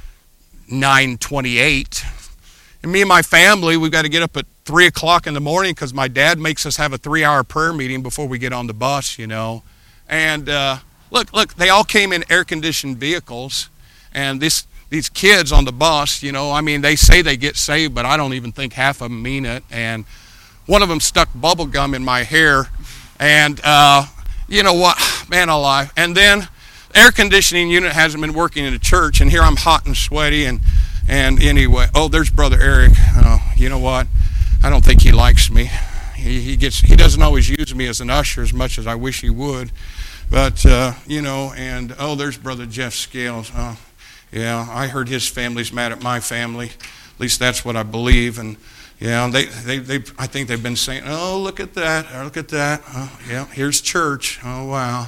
9:28. And me and my family, we've got to get up at 3 o'clock in the morning because my dad makes us have a 3-hour prayer meeting before we get on the bus, you know. And look, they all came in air-conditioned vehicles. And these kids on the bus, you know, I mean, they say they get saved, but I don't even think half of them mean it. And one of them stuck bubble gum in my hair. And you know what? Man alive. And then air conditioning unit hasn't been working in the church, and here I'm hot and sweaty. And anyway, oh, there's Brother Eric. You know what? I don't think he likes me. He doesn't always use me as an usher as much as I wish he would. But, you know, and, oh, there's Brother Jeff Scales. Yeah, I heard his family's mad at my family. At least that's what I believe. And, yeah, I think they've been saying, oh, look at that, look at that. Oh, yeah, here's church. Oh, wow.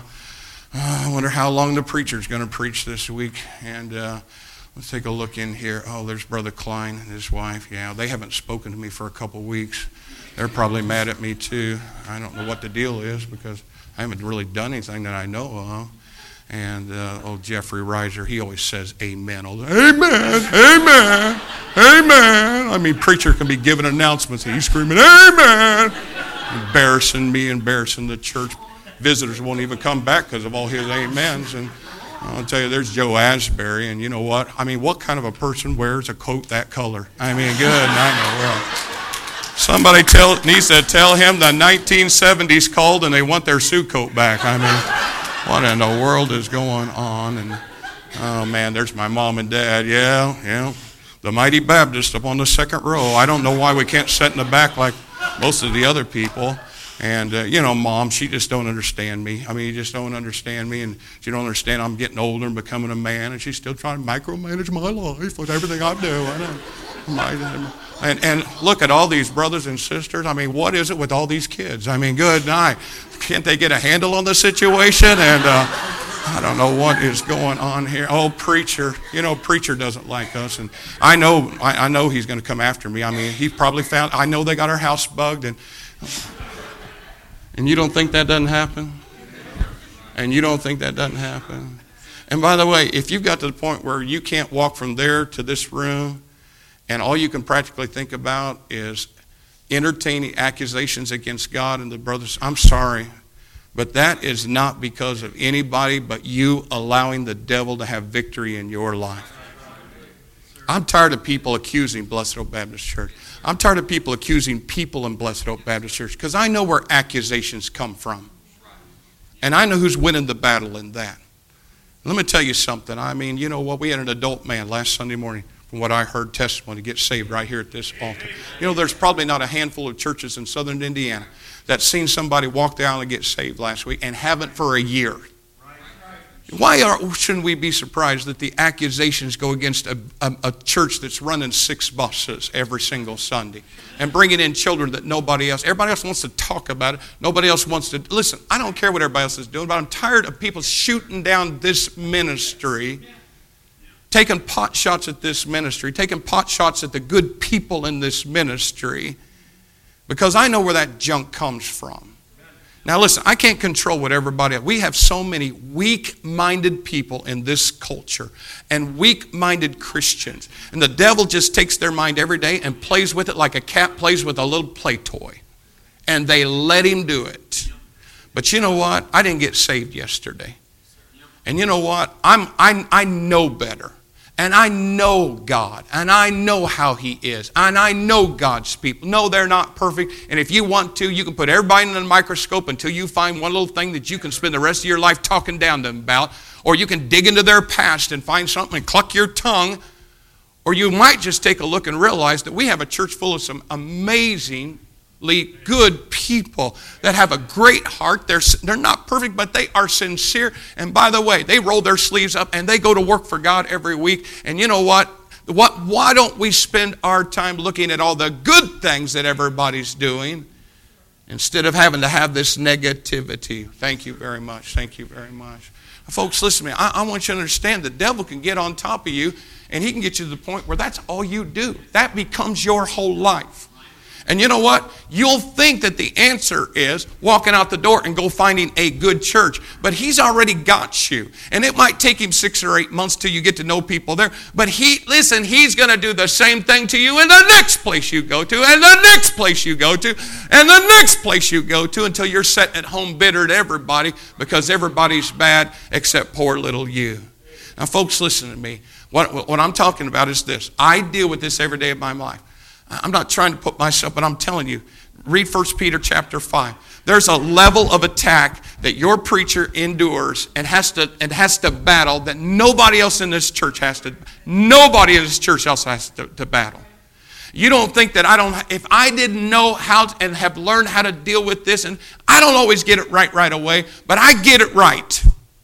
I wonder how long the preacher's going to preach this week. And let's take a look in here. Oh, there's Brother Klein and his wife. Yeah, they haven't spoken to me for a couple weeks. They're probably mad at me, too. I don't know what the deal is because I haven't really done anything that I know of. And old Jeffrey Reiser, he always says amen. Amen, amen, amen. I mean, preacher can be giving announcements and he's screaming, amen. Embarrassing me, embarrassing the church. Visitors won't even come back because of all his amens. And I'll tell you, there's Joe Asbury, and you know what? I mean, what kind of a person wears a coat that color? I mean, good, I know. Well, somebody needs to tell him the 1970s called and they want their suit coat back. I mean, what in the world is going on? And oh man, there's my mom and dad. Yeah, the Mighty Baptist up on the second row. I don't know why we can't sit in the back like most of the other people. And, you know, Mom, she just don't understand me. I mean, you just don't understand me. And she don't understand I'm getting older and becoming a man. And she's still trying to micromanage my life with everything I do. And look at all these brothers and sisters. I mean, what is it with all these kids? I mean, good night. Can't they get a handle on the situation? And I don't know what is going on here. Oh, preacher. You know, preacher doesn't like us. And I know he's going to come after me. I mean, he probably I know they got our house bugged. And you don't think that doesn't happen? And you don't think that doesn't happen? And by the way, if you've got to the point where you can't walk from there to this room and all you can practically think about is entertaining accusations against God and the brothers, I'm sorry, but that is not because of anybody but you allowing the devil to have victory in your life. I'm tired of people accusing Blessed Hope Baptist Church. I'm tired of people accusing people in Blessed Hope Baptist Church because I know where accusations come from. And I know who's winning the battle in that. Let me tell you something. I mean, you know what? We had an adult man last Sunday morning, from what I heard, testimony, get saved right here at this altar. You know, there's probably not a handful of churches in southern Indiana that's seen somebody walk down and get saved last week and haven't for a year. Why shouldn't we be surprised that the accusations go against a church that's running 6 buses every single Sunday and bringing in children that everybody else wants to talk about it. Nobody else wants to, listen, I don't care what everybody else is doing, but I'm tired of people shooting down this ministry, taking pot shots at this ministry, taking pot shots at the good people in this ministry, because I know where that junk comes from. Now listen, I can't control what everybody else. We have so many weak-minded people in this culture and weak-minded Christians. And the devil just takes their mind every day and plays with it like a cat plays with a little play toy. And they let him do it. But you know what? I didn't get saved yesterday. And you know what? I know better. And I know God, and I know how He is, and I know God's people. No, they're not perfect, and if you want to, you can put everybody in a microscope until you find one little thing that you can spend the rest of your life talking down to them about, or you can dig into their past and find something and cluck your tongue, or you might just take a look and realize that we have a church full of some amazingly good people that have a great heart. They're not perfect, but they are sincere. And by the way, they roll their sleeves up and they go to work for God every week. And you know what? Why don't we spend our time looking at all the good things that everybody's doing instead of having to have this negativity? Thank you very much. Thank you very much. Folks, listen to me. I want you to understand the devil can get on top of you, and he can get you to the point where that's all you do. That becomes your whole life. And you know what? You'll think that the answer is walking out the door and go finding a good church. But he's already got you. And it might take him 6 or 8 months till you get to know people there. But he's going to do the same thing to you in the next place you go to, and the next place you go to, and the next place you go to, until you're sitting at home bitter at everybody because everybody's bad except poor little you. Now, folks, listen to me. What I'm talking about is this. I deal with this every day of my life. I'm not trying to put myself, but I'm telling you, read 1 Peter chapter 5. There's a level of attack that your preacher endures and has to battle that nobody else in this church has to. Nobody in this church else has to battle. You don't think that if I didn't know how and have learned how to deal with this, and I don't always get it right away, but I get it right.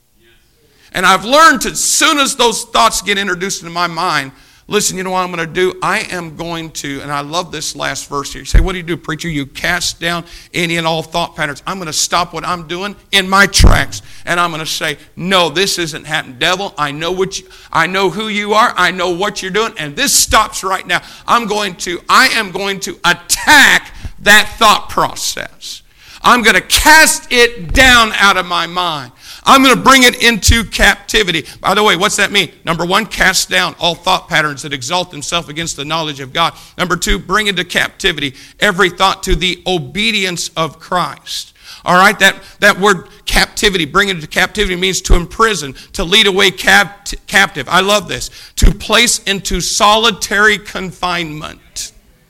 And I've learned as soon as those thoughts get introduced into my mind, listen, you know what I'm going to do? I am going to, and I love this last verse here. You say, what do you do, preacher? You cast down any and all thought patterns. I'm going to stop what I'm doing in my tracks. And I'm going to say, no, this isn't happening. Devil, I know who you are. I know what you're doing. And this stops right now. I am going to attack that thought process. I'm going to cast it down out of my mind. I'm going to bring it into captivity. By the way, what's that mean? Number 1, cast down all thought patterns that exalt themselves against the knowledge of God. Number 2, bring into captivity every thought to the obedience of Christ. All right, that word captivity, bring it into captivity, means to imprison, to lead away captive. I love this. To place into solitary confinement.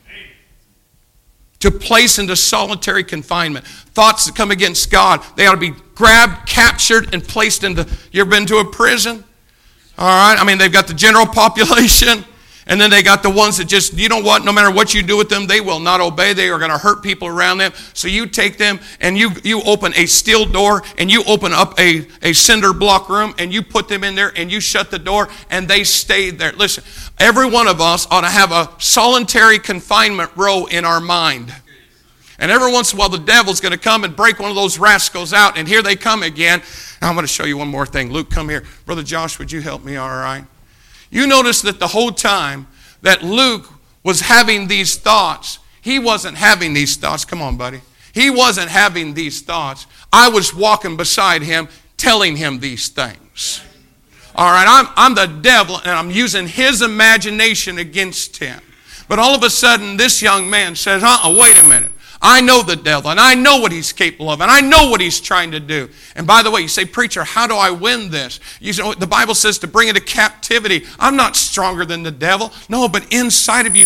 To place into solitary confinement. Thoughts that come against God, they ought to be grabbed, captured, and placed into, you ever been to a prison? All right, I mean, they've got the general population, and then they got the ones that just, you know what, no matter what you do with them, they will not obey. They are going to hurt people around them. So you take them, and you open a steel door, and you open up a cinder block room, and you put them in there, and you shut the door, and they stay there. Listen, every one of us ought to have a solitary confinement row in our mind. And every once in a while, the devil's going to come and break one of those rascals out, and here they come again. Now, I'm going to show you one more thing. Luke, come here. Brother Josh, would you help me, all right? You notice that the whole time that Luke was having these thoughts, he wasn't having these thoughts. Come on, buddy. He wasn't having these thoughts. I was walking beside him, telling him these things. All right, I'm the devil, and I'm using his imagination against him. But all of a sudden, this young man says, wait a minute. I know the devil, and I know what he's capable of, and I know what he's trying to do. And by the way, you say, preacher, how do I win this? You know, the Bible says to bring it to captivity. I'm not stronger than the devil. No, but inside of you,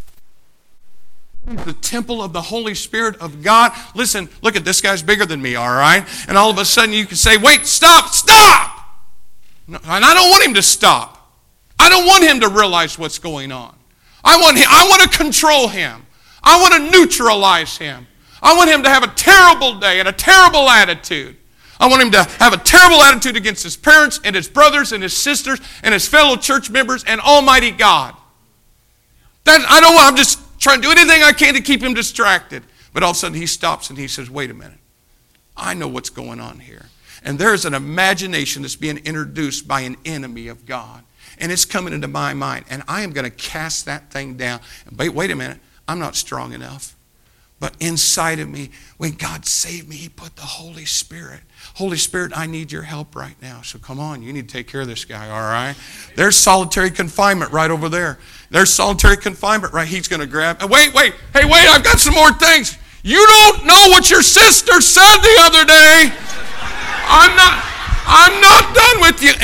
the temple of the Holy Spirit of God. Listen, look at this guy's bigger than me, all right? And all of a sudden you can say, wait, stop! No, and I don't want him to stop. I don't want him to realize what's going on. I want to control him. I want to neutralize him. I want him to have a terrible day and a terrible attitude. I want him to have a terrible attitude against his parents and his brothers and his sisters and his fellow church members and Almighty God. I'm just trying to do anything I can to keep him distracted. But all of a sudden he stops and he says, wait a minute. I know what's going on here. And there's an imagination that's being introduced by an enemy of God. And it's coming into my mind. And I am going to cast that thing down. And wait a minute. I'm not strong enough. But inside of me, when God saved me, He put the Holy Spirit. Holy Spirit, I need your help right now. So come on, you need to take care of this guy, all right? There's solitary confinement right over there. There's solitary confinement right. He's going to grab. Wait, I've got some more things. You don't know what your sister said the other day. I'm not done with you. And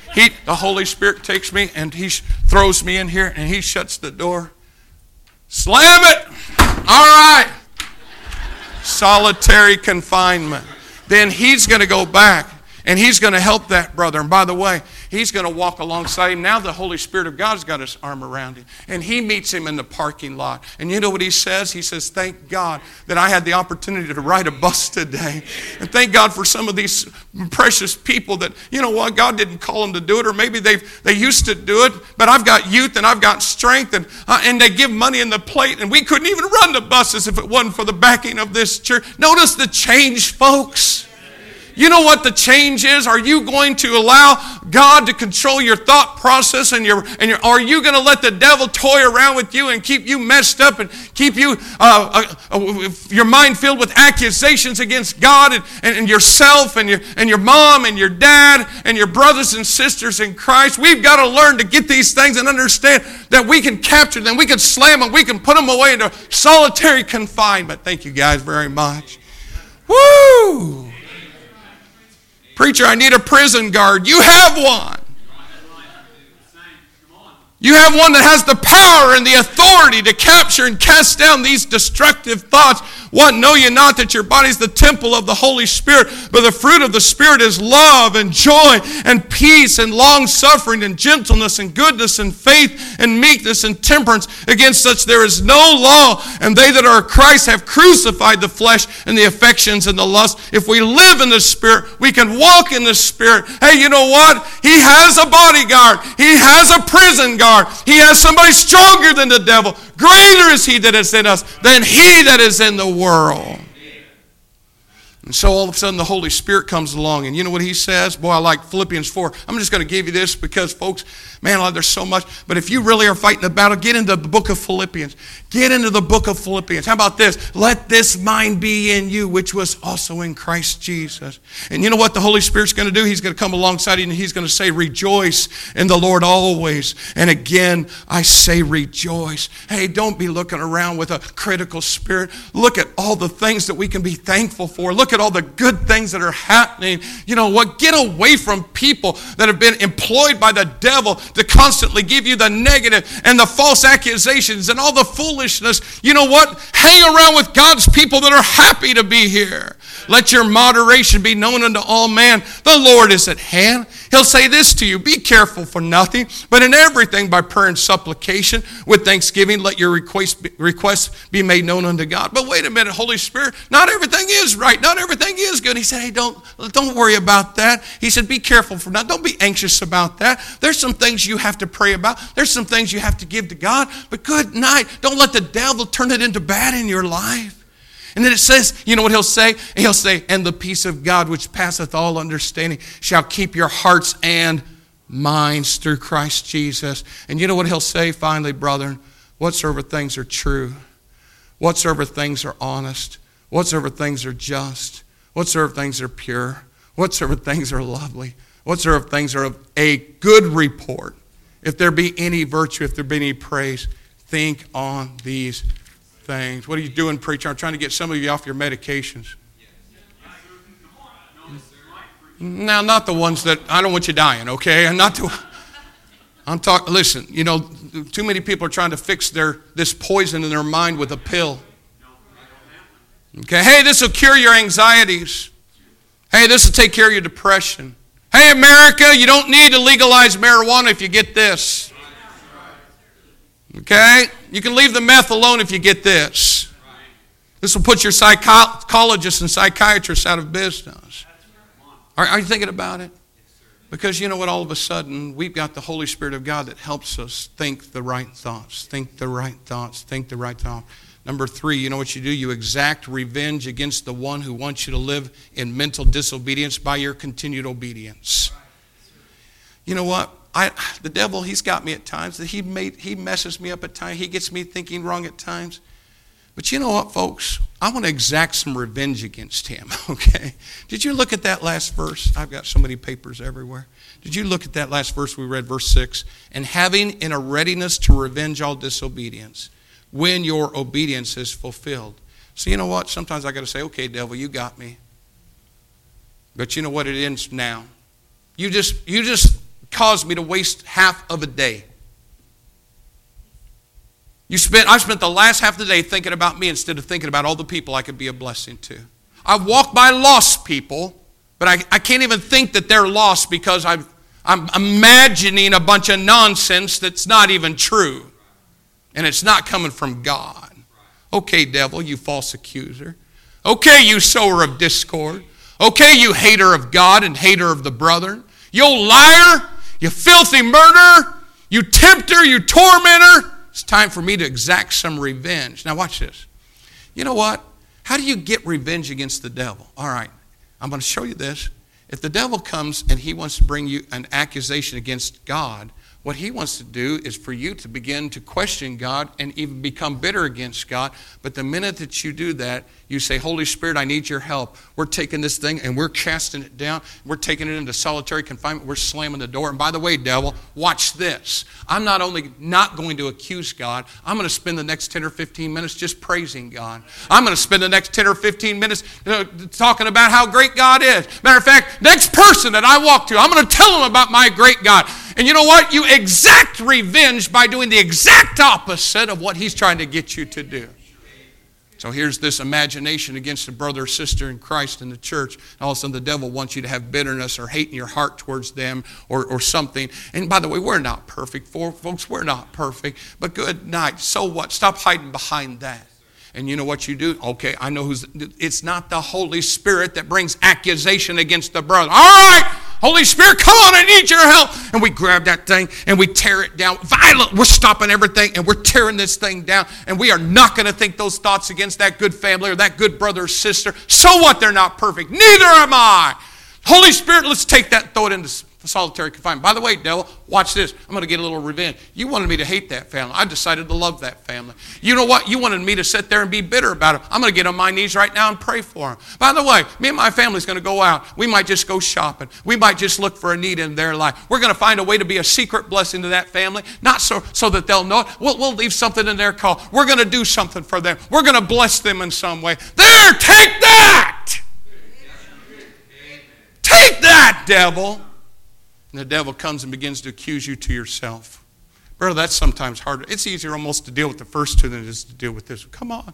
The Holy Spirit takes me and he throws me in here and he shuts the door. Slam it! All right. Solitary confinement. Then he's going to go back and he's going to help that brother. And by the way, he's going to walk alongside him. Now the Holy Spirit of God's got his arm around him. And he meets him in the parking lot. And you know what he says? He says, thank God that I had the opportunity to ride a bus today. And thank God for some of these precious people that, you know what, God didn't call them to do it. Or maybe they used to do it. But I've got youth and I've got strength. And they give money in the plate. And we couldn't even run the buses if it wasn't for the backing of this church. Notice the change, folks. You know what the change is? Are you going to allow God to control your thought process or are you going to let the devil toy around with you and keep you messed up and keep you your mind filled with accusations against God and yourself and your mom and your dad and your brothers and sisters in Christ? We've got to learn to get these things and understand that we can capture them, we can slam them, we can put them away into solitary confinement. Thank you guys very much. Woo! Preacher, I need a prison guard. You have one. You have one that has the power and the authority to capture and cast down these destructive thoughts. What, know ye not that your body is the temple of the Holy Spirit, but the fruit of the Spirit is love and joy and peace and long-suffering and gentleness and goodness and faith and meekness and temperance. Against such there is no law, and they that are Christ have crucified the flesh and the affections and the lust. If we live in the Spirit, we can walk in the Spirit. Hey, you know what? He has a bodyguard. He has a prison guard. He has somebody stronger than the devil. Greater is he that is in us than he that is in the world. And so all of a sudden the Holy Spirit comes along, and you know what he says? Boy, I like Philippians 4. I'm just going to give you this because, folks, man, there's so much. But if you really are fighting the battle, get into the book of Philippians. Get into the book of Philippians. How about this? Let this mind be in you, which was also in Christ Jesus. And you know what the Holy Spirit's going to do? He's going to come alongside you and he's going to say, rejoice in the Lord always. And again, I say rejoice. Hey, don't be looking around with a critical spirit. Look at all the things that we can be thankful for. Look at all the good things that are happening. You know what? Get away from people that have been employed by the devil to constantly give you the negative and the false accusations and all the foolishness. You know what? Hang around with God's people that are happy to be here. Let your moderation be known unto all men. The Lord is at hand. He'll say this to you, be careful for nothing, but in everything by prayer and supplication with thanksgiving, let your requests be made known unto God. But wait a minute, Holy Spirit, not everything is right. Not everything is good. He said, hey, don't worry about that. He said, be careful for nothing. Don't be anxious about that. There's some things you have to pray about. There's some things you have to give to God. But good night. Don't let the devil turn it into bad in your life. And then it says, you know what he'll say? He'll say, and the peace of God which passeth all understanding shall keep your hearts and minds through Christ Jesus. And you know what he'll say finally, brethren? Whatsoever things are true, whatsoever things are honest, whatsoever things are just, whatsoever things are pure, whatsoever things are lovely, whatsoever things are of a good report, if there be any virtue, if there be any praise, think on these things. What are you doing, preacher? I'm trying to get some of you off your medications. Now, not the ones that, I don't want you dying, okay? I'm talking, listen, you know, too many people are trying to fix this poison in their mind with a pill. Okay, hey, this will cure your anxieties. Hey, this will take care of your depression. Hey, America, you don't need to legalize marijuana if you get this. Okay? You can leave the meth alone if you get this. This will put your psychologists and psychiatrists out of business. Are you thinking about it? Because you know what? All of a sudden, we've got the Holy Spirit of God that helps us think the right thoughts. Think the right thoughts. Think the right thoughts. Number 3, you know what you do? You exact revenge against the one who wants you to live in mental disobedience by your continued obedience. You know what? The devil, he's got me at times. He messes me up at times. He gets me thinking wrong at times. But you know what, folks? I want to exact some revenge against him, okay? Did you look at that last verse? I've got so many papers everywhere. Did you look at that last verse we read, verse 6? And having in a readiness to revenge all disobedience, when your obedience is fulfilled. So you know what? Sometimes I got to say, okay, devil, you got me. But you know what? It ends now. You just caused me to waste half of a day. I spent the last half of the day thinking about me instead of thinking about all the people I could be a blessing to. I walk by lost people, but I can't even think that they're lost because I'm imagining a bunch of nonsense that's not even true. And it's not coming from God. Okay, devil, you false accuser. Okay, you sower of discord. Okay, you hater of God and hater of the brethren. You old liar, you filthy murderer, you tempter, you tormentor. It's time for me to exact some revenge. Now watch this. You know what? How do you get revenge against the devil? All right, I'm going to show you this. If the devil comes and he wants to bring you an accusation against God, what he wants to do is for you to begin to question God and even become bitter against God. But the minute that you do that, you say, Holy Spirit, I need your help. We're taking this thing and we're casting it down. We're taking it into solitary confinement. We're slamming the door. And by the way, devil, watch this. I'm not only not going to accuse God, I'm going to spend the next 10 or 15 minutes just praising God. I'm going to spend the next 10 or 15 minutes talking about how great God is. Matter of fact, next person that I walk to, I'm going to tell them about my great God. And you know what? You exact revenge by doing the exact opposite of what he's trying to get you to do. So here's this imagination against a brother or sister in Christ in the church. And all of a sudden the devil wants you to have bitterness or hate in your heart towards them or something. And by the way, we're not perfect, folks. We're not perfect. But good night. So what? Stop hiding behind that. And you know what you do? Okay, I know it's not the Holy Spirit that brings accusation against the brother. All right, Holy Spirit, come on, I need your help. And we grab that thing and we tear it down. Violent, we're stopping everything and we're tearing this thing down. And we are not going to think those thoughts against that good family or that good brother or sister. So what? They're not perfect. Neither am I. Holy Spirit, let's take that and throw it into solitary confinement. By the way, devil, watch this. I'm going to get a little revenge. You wanted me to hate that family. I decided to love that family. You know what? You wanted me to sit there and be bitter about it. I'm going to get on my knees right now and pray for them. By the way, me and my family's going to go out. We might just go shopping. We might just look for a need in their life. We're going to find a way to be a secret blessing to that family, not so that they'll know it. We'll leave something in their call. We're going to do something for them. We're going to bless them in some way. There, take that! Take that, devil! And the devil comes and begins to accuse you to yourself. Brother, that's sometimes harder. It's easier almost to deal with the first two than it is to deal with this. Come on.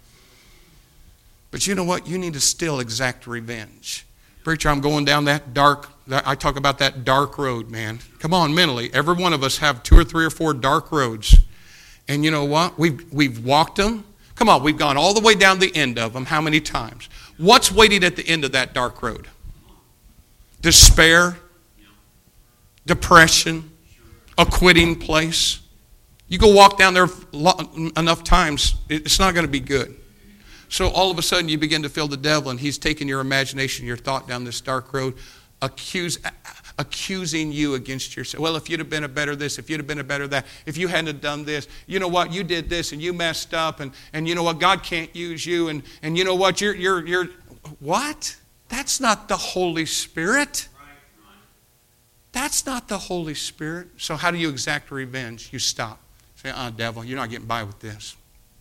But you know what? You need to still exact revenge. Preacher, I'm going down I talk about that dark road, man. Come on, mentally. Every one of us have 2 or 3 or 4 dark roads. And you know what? We've walked them. Come on, we've gone all the way down the end of them. How many times? What's waiting at the end of that dark road? Despair. Depression, a quitting place. You go walk down there enough times, it's not going to be good. So all of a sudden you begin to feel the devil and he's taking your imagination, your thought down this dark road, accusing you against yourself. Well, if you'd have been a better this, if you'd have been a better that, if you hadn't have done this, you know what, you did this and you messed up and you know what, God can't use you and you know what, you're what? That's not the Holy Spirit. That's not the Holy Spirit. So how do you exact revenge? You stop. Say, devil, you're not getting by with this.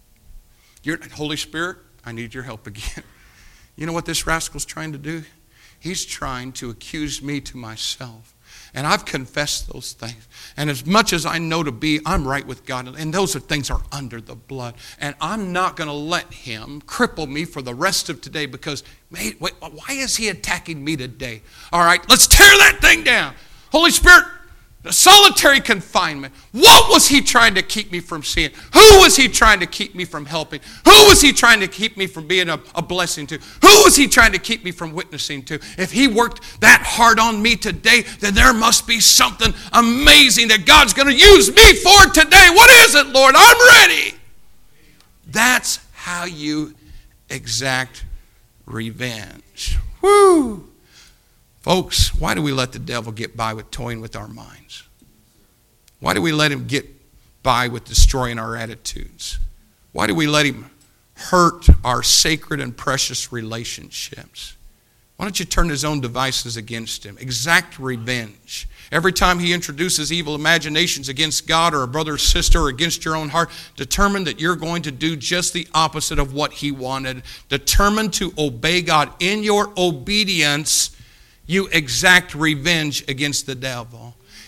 Holy Spirit, I need your help again. You know what this rascal's trying to do? He's trying to accuse me to myself. And I've confessed those things. And as much as I know to be, I'm right with God. And those things are under the blood. And I'm not going to let him cripple me for the rest of today because, wait, why is he attacking me today? All right, let's tear that thing down. Holy Spirit, solitary confinement. What was he trying to keep me from seeing? Who was he trying to keep me from helping? Who was he trying to keep me from being a blessing to? Who was he trying to keep me from witnessing to? If he worked that hard on me today, then there must be something amazing that God's going to use me for today. What is it, Lord? I'm ready. That's how you exact revenge. Woo! Folks, why do we let the devil get by with toying with our minds? Why do we let him get by with destroying our attitudes? Why do we let him hurt our sacred and precious relationships? Why don't you turn his own devices against him? Exact revenge. Every time he introduces evil imaginations against God or a brother or sister or against your own heart, determine that you're going to do just the opposite of what he wanted. Determined to obey God. In your obedience, you exact revenge against the devil.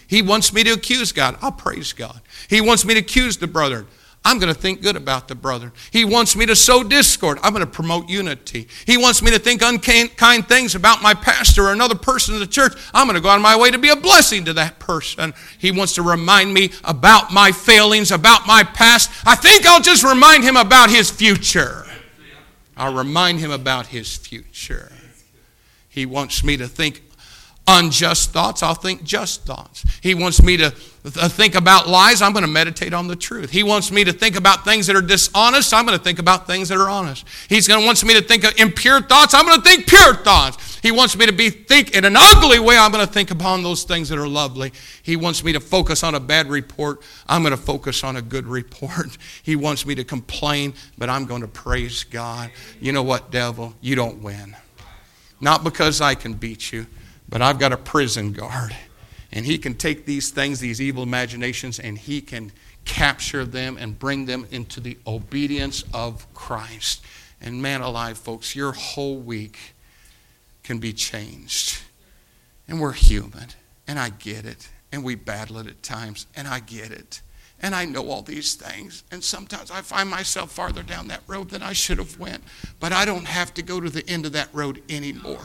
He wants me to accuse God. I'll praise God. He wants me to accuse the brethren. I'm going to think good about the brethren. He wants me to sow discord. I'm going to promote unity. He wants me to think unkind things about my pastor or another person in the church. I'm going to go out of my way to be a blessing to that person. He wants to remind me about my failings, about my past. I think I'll just remind him about his future. I'll remind him about his future. He wants me to think unjust thoughts. I'll think just thoughts. He wants me to think about lies. I'm going to meditate on the truth. He wants me to think about things that are dishonest. I'm going to think about things that are honest. Wants me to think of impure thoughts. I'm going to think pure thoughts. He wants me to think in an ugly way. I'm going to think upon those things that are lovely. He wants me to focus on a bad report. I'm going to focus on a good report. He wants me to complain, but I'm going to praise God. You know what, devil? You don't win. Not because I can beat you, but I've got a prison guard. And he can take these things, these evil imaginations, and he can capture them and bring them into the obedience of Christ. And man alive, folks, your whole week can be changed. And we're human, and I get it. And we battle it at times, and I get it. And I know all these things. And sometimes I find myself farther down that road than I should have went. But I don't have to go to the end of that road anymore.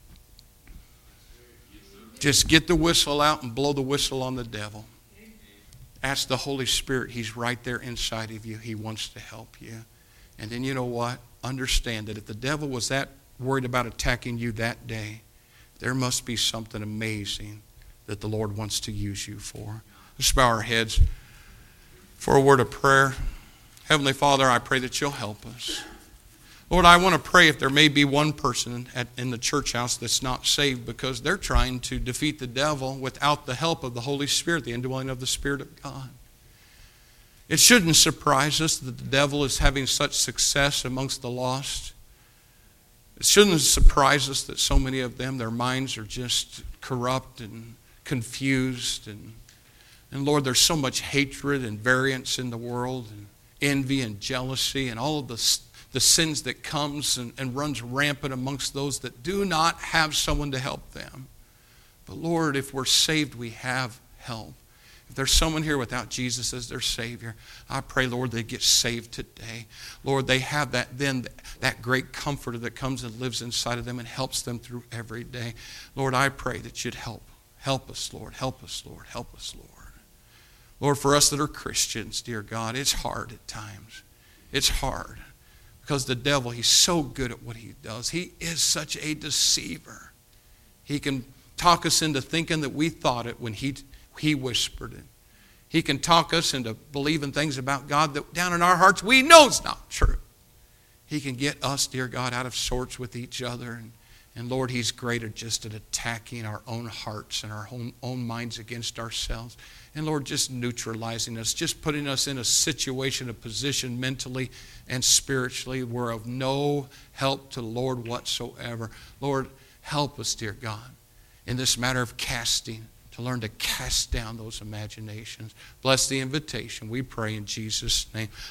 Just get the whistle out and blow the whistle on the devil. Ask the Holy Spirit. He's right there inside of you. He wants to help you. And then you know what? Understand that if the devil was that worried about attacking you that day, there must be something amazing that the Lord wants to use you for. Let's bow our heads for a word of prayer. Heavenly Father, I pray that you'll help us. Lord, I want to pray if there may be one person in the church house that's not saved because they're trying to defeat the devil without the help of the Holy Spirit, the indwelling of the Spirit of God. It shouldn't surprise us that the devil is having such success amongst the lost. It shouldn't surprise us that so many of them, their minds are just corrupt and confused. And Lord, there's so much hatred and variance in the world, and envy and jealousy and all of the sins that comes and runs rampant amongst those that do not have someone to help them. But Lord, if we're saved, we have help. If there's someone here without Jesus as their Savior, I pray, Lord, they get saved today. Lord, they have that great comforter that comes and lives inside of them and helps them through every day. Lord, I pray that you'd help. Help us, Lord. Help us, Lord. Help us, Lord. Lord, for us that are Christians, dear God, it's hard at times. It's hard. Because the devil, he's so good at what he does. He is such a deceiver. He can talk us into thinking that we thought it when he whispered it. He can talk us into believing things about God that down in our hearts we know is not true. He can get us, dear God, out of sorts with each other. And Lord, he's great at just at attacking our own hearts and our own minds against ourselves. And Lord, just neutralizing us, just putting us in a situation, a position mentally and spiritually we're of no help to the Lord whatsoever. Lord, help us, dear God, in this matter of casting, to learn to cast down those imaginations. Bless the invitation, we pray in Jesus' name.